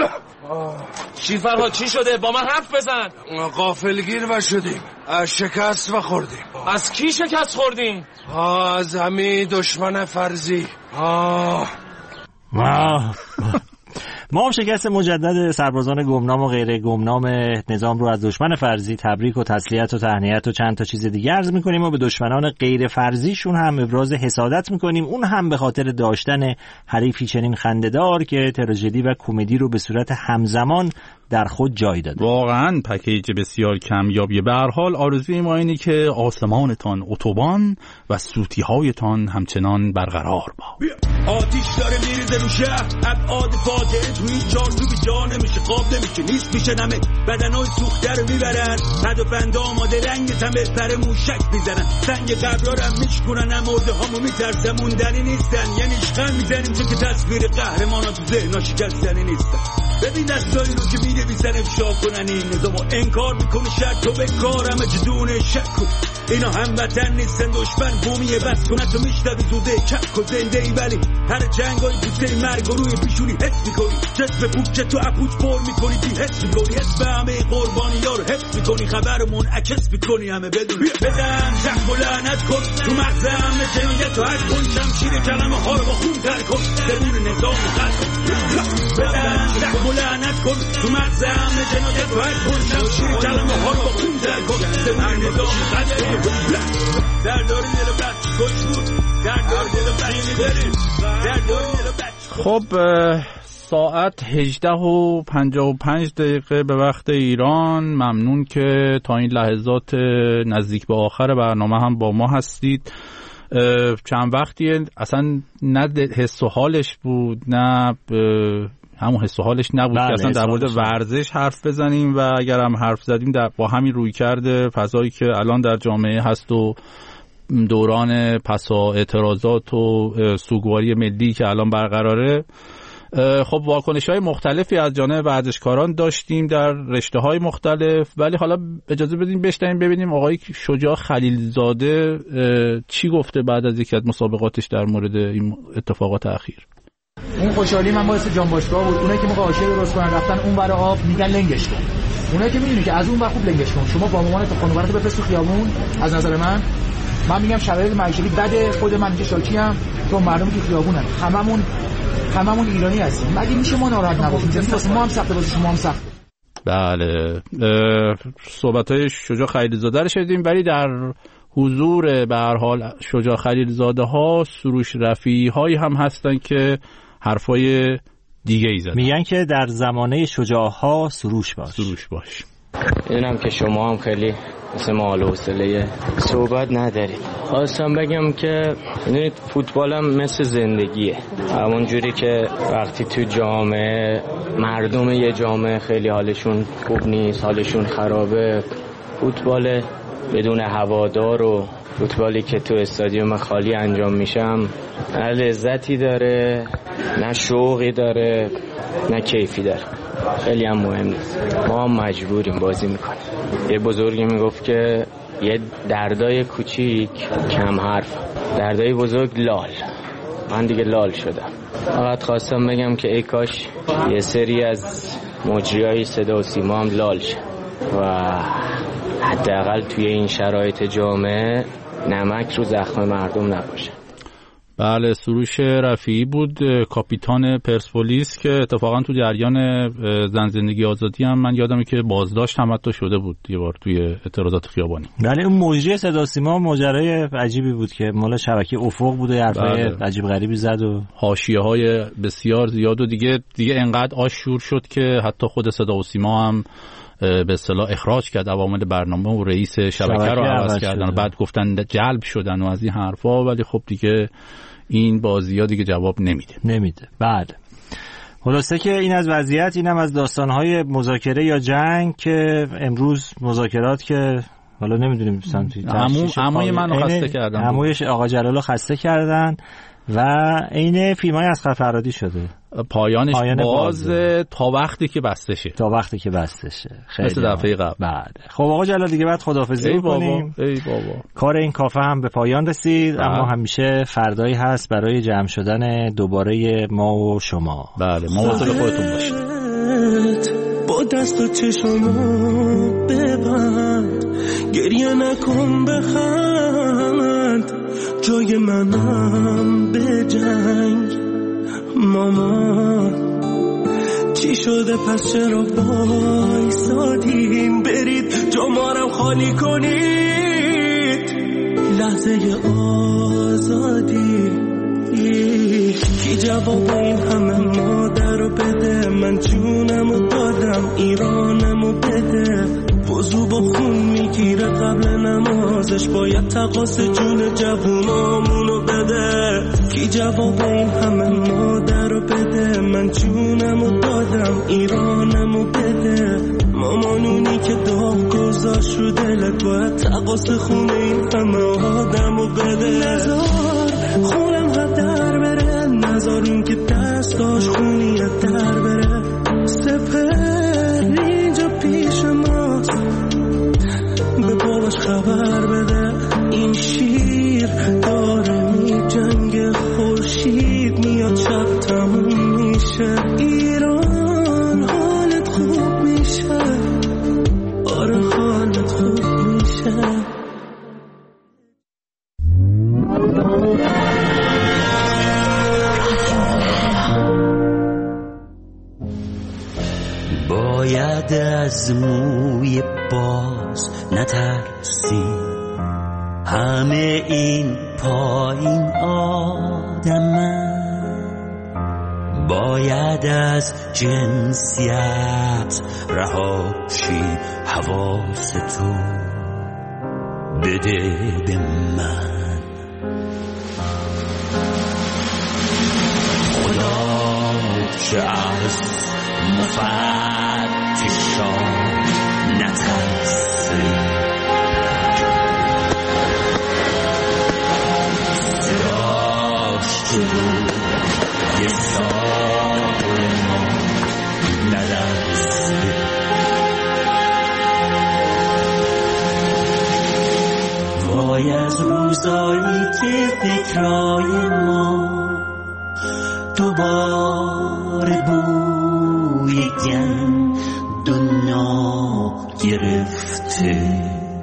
چی فرهاد چی شده؟ با من حرف بزن. غافلگیر و شدیم، شکست و خوردیم. از کی شکست خوردیم؟ از همین دشمن فرضی. آه آه ما هم شکست مجدد سربازان گمنام و غیر گمنام نظام رو از دشمن فرضی تبریک و تسلیت و تهنیت و چند تا چیز دیگه عرض می‌کنیم و به دشمنان غیر فرضیشون هم ابراز حسادت می‌کنیم، اون هم به خاطر داشتن حریفی چنین خنده‌دار که تراژدی و کمدی رو به صورت همزمان در خود جای داده. واقعا پکیج بسیار کمیابیه. به هر حال آرزوی ما اینه که آسمانتان اتوبان و سوتی‌هایتان همچنان برقرار با. آتیش داره میریزه رو شهر، ابعاد فاجعه تو این جار تو جا نمیشه، قاب نمیشه، نیست میشه نمه، بدنای سوخته رو میبرن، پد و بند آماده رنگ تمه سر موشک میزنن، سنگ قبرارم میشکنن، امورده هامو میترسه موندنی نیستن، یعنی شخم میزنیم چون که تصویر قهرمانا تو ذهنا شکستنی نیستن. ببین دستایی رو که میده بیزن افشا کنن این نظامو انکار میکنه، شرط و بکار همه جدونه شک کن، اینا هم وطن نیستن دشمن بومیه، بس کنه تو میشتبی زوده کک و زنده ای، ولی هر جنگای بوده مرگ روی پیشونی حس میکنی، جسم پوچه تو اپوچ پر میکنی، بی حس میکنی، حس به همه قربانی ها رو حفظ میکنی، خبر منعکس میکنی همه بدون بدن زخم و لعنت کن تو مغزم جنایت تو هر کن، شمشیر کلمه ها رو با خون تر کن، درون نظام خط کن، بدن زخم و لعنت کن تو مغزم جنایت تو هر کن، شمشیر کلمه ها رو با خون تر کن، درون نظام خط کن. در داری دل بلد کش بود خب ساعت هجده و پنجاه و پنج دقیقه به وقت ایران. ممنون که تا این لحظات نزدیک به آخر برنامه هم با ما هستید. چند وقتیه اصلا نه حس و حالش بود، نه همون حس و حالش نبود که اصلا در مورد ورزش حرف بزنیم و اگر هم حرف زدیم در با همین روی کرده فضایی که الان در جامعه هست و دوران پسا اعتراضات و سوگواری ملی که الان برقراره. خب واکنش‌های مختلفی از جانب ورزشکاران داشتیم در رشته‌های مختلف، ولی حالا اجازه بدیم بشنویم ببینیم آقای شجاع خلیلزاده چی گفته بعد از یکی از مسابقاتش در مورد این اتفاقات اخیر. اون خوشحالی من باعث جان باشگاه بود. اونایی که موقع عاشق درست کنن رفتن اون برای آب میگن لنگش کن. اونایی که میدونی که از اون ور خوب لنگش کن. شما با مامانت خانواده‌ت بفرست تو خیابون. از نظر من من میگم شرایط معیشتی بده. خود من اینجا شاکی ام، تو مردم تو خیابونن. هممون هممون ایرانی هستیم. مگه میشه ما ناراحت نباشیم؟ واسه ما هم سخته، واسه شما هم سخته. بله، صحبت‌های شجاع خلیلزاده رو شنیدیم، ولی در حضور به هر حال شجاع خلیلزاده ها سروش رفیعی هایی هم هستن که حرفای دیگه ای زدن. میگن که در زمانه شجاع ها سروش باش. سروش باش. میدونم که شما هم خیلی مثل ما حال و حوصله صحبت ندارید. خواستم بگم که میدونید فوتبال هم مثل زندگیه. همون جوری که وقتی تو جامعه مردم یه جامعه خیلی حالشون خوب نیست، حالشون خرابه، فوتبال بدون هوادار و فوتبالی که تو استادیوم خالی انجام میشم نه لذتی داره، نه شوقی داره، نه کیفی داره. خیلی هم مهم نیست. ما هم مجبوریم بازی میکنیم. یه بزرگی میگفت که یه دردای کوچیک کم حرف، دردای بزرگ لال. من دیگه لال شدم. فقط خواستم بگم که ای کاش یه سری از مجریای صدا و سیما هم لال شه و حداقل توی این شرایط جامعه نمک رو زخم مردم نباشه. بله، سروش رفیعی بود، کاپیتان پرسپولیس که اتفاقا تو جریان زن زندگی آزادی هم من یادمه که بازداشت هم حتی شده بود یه بار توی اعتراضات خیابانی. بله، اون مجری صدا سیما ماجرای عجیبی بود که مال شبکه افق بود و حرفای عجیب غریبی زد و حاشیه‌های بسیار زیاد و دیگه دیگه انقدر آشور شد که حتی خود صدا و سیما هم به اصطلاح اخراج کرد عوامل برنامه و رئیس شبکه رو عوض کردن و بعد گفتن جلب شدن و از این حرفا، ولی خب دیگه این بازی‌ها دیگه جواب نمیده نمیده بله. خلاصه که این از وضعیت، اینم از داستان‌های مذاکره یا جنگ که امروز مذاکرات که حالا نمیدونیم سمتی عمو عموی منو خسته کردن، عموی آقا جلالو خسته کردن و عین فیلمای اصغر فرهادی شده. پایانش پایان باز تا وقتی که بسته شه تا وقتی که بسته شه مثل دفعه قبل. بعد خب آقا جلال دیگه بعد خداحافظی کنیم. ای بابا، کار این کافه هم به پایان رسید. بله. اما همیشه فردایی هست برای جمع شدن دوباره ما و شما. بله، مواظب خودتون باشید. با دست و چشمو ببند، گریه نکن بخند، جای منم به جنگ. مامان چی شده پس چرا بایسادین؟ برید جامارم خالی کنید، لحظه آزادی. کی جواب این همه مادر بده؟ من جونمو دادم ایرانمو بده. وضو با خون میگیره قبل نمازش، باید تقاس جون جوونامونو بده. کی جواب این همه مادر بده؟ من جونمو دادم ایرانمو بده. مامانونی که داغ گذاشت رو دلت، باید تقاس خون این همه آدمو بده. نزار خونم ها در بره، نزار اون که دستاش خونیت در بره. سپر اینجا پیش ماست، به باباش خبر بده. این شیر داره می جنگ، خورشید میاد شب تموم میشه. ایران حالت خوب میشه، آره حالت خوب میشه. باید از موی باز نترسی، همه این پایین آدمن. باید از جنسیت رهاشی، حواس تو بده به من. خدا چه از مفتشان نترسی، سراش تو یه سال ما ندرسی. وای از روزایی که فکرای ما دوباره بوی دنیا گرفته.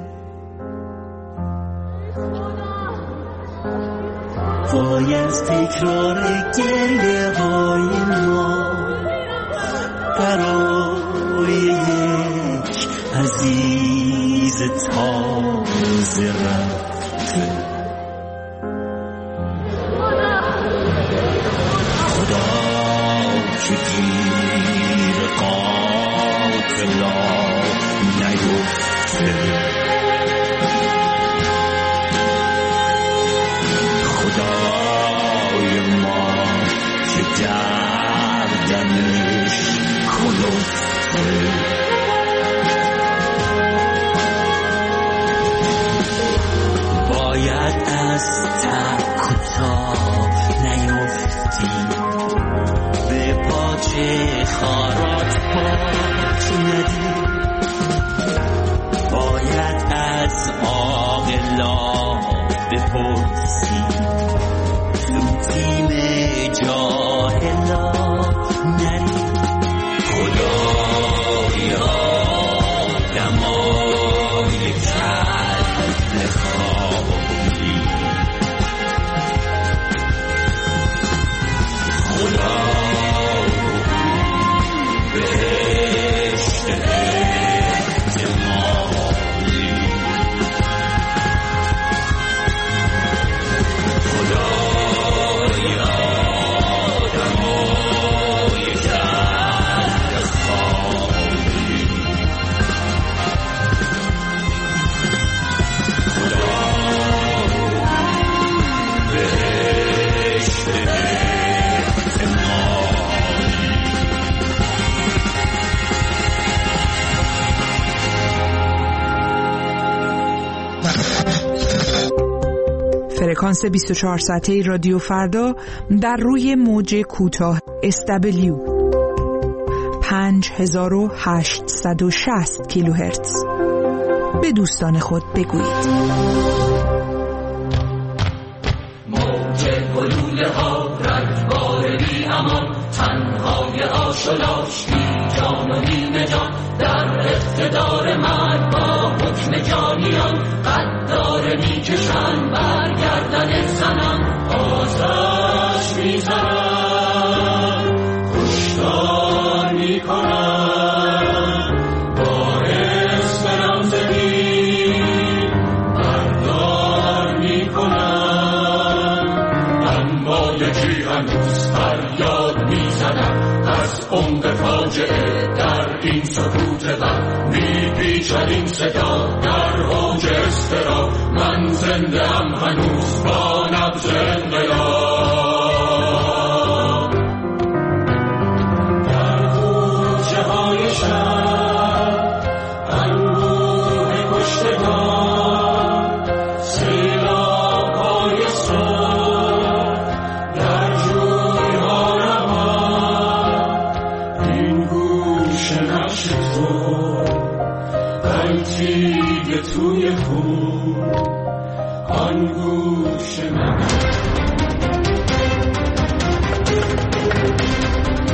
وای از تکرار گریه های ما برای یک عزیز تازه رفته. خدا که گیر قاتلا نیفته. خدای ما که گردنش کلفته. باید از تک و تاب نیفتی، به پاچه خارات پاچ ندی. باید از عاقلا بپرسی، تو تیم جاهلا نری. خدایا دمای کل خوابی، خدا بهشت احتمالی. خدایا دمای کل خوابی، خدا بهشت فرکانس بیست و چهار ساعته رادیو فردا در روی موج کوتاه اس دبلیو پنج هزار و هشتصد و شصت کیلوهرتز. به دوستان خود بگویید. موج گلوله ها رنگبار بی امان، تنهای آشلاش بی جان و بی نجان، در اقتدار من با حکم جانیان، قدار میکشن برگردن زنان، آتش میزنن کشتار میکنن، باعث برمزدی بردار میکنن. اما یکی هنوز فریاد میزنن از عمق فاجعه در این سکوت بر، میپیچد این صدا در اوج اضطراب. من زنده ام هنوز با نبض انقلاب. در کوچه های شهر انبوه کشتگان، سیلاب های صبح در جوی ها روان. این گوش نقش تو بلتیده توی خون، آن گوش من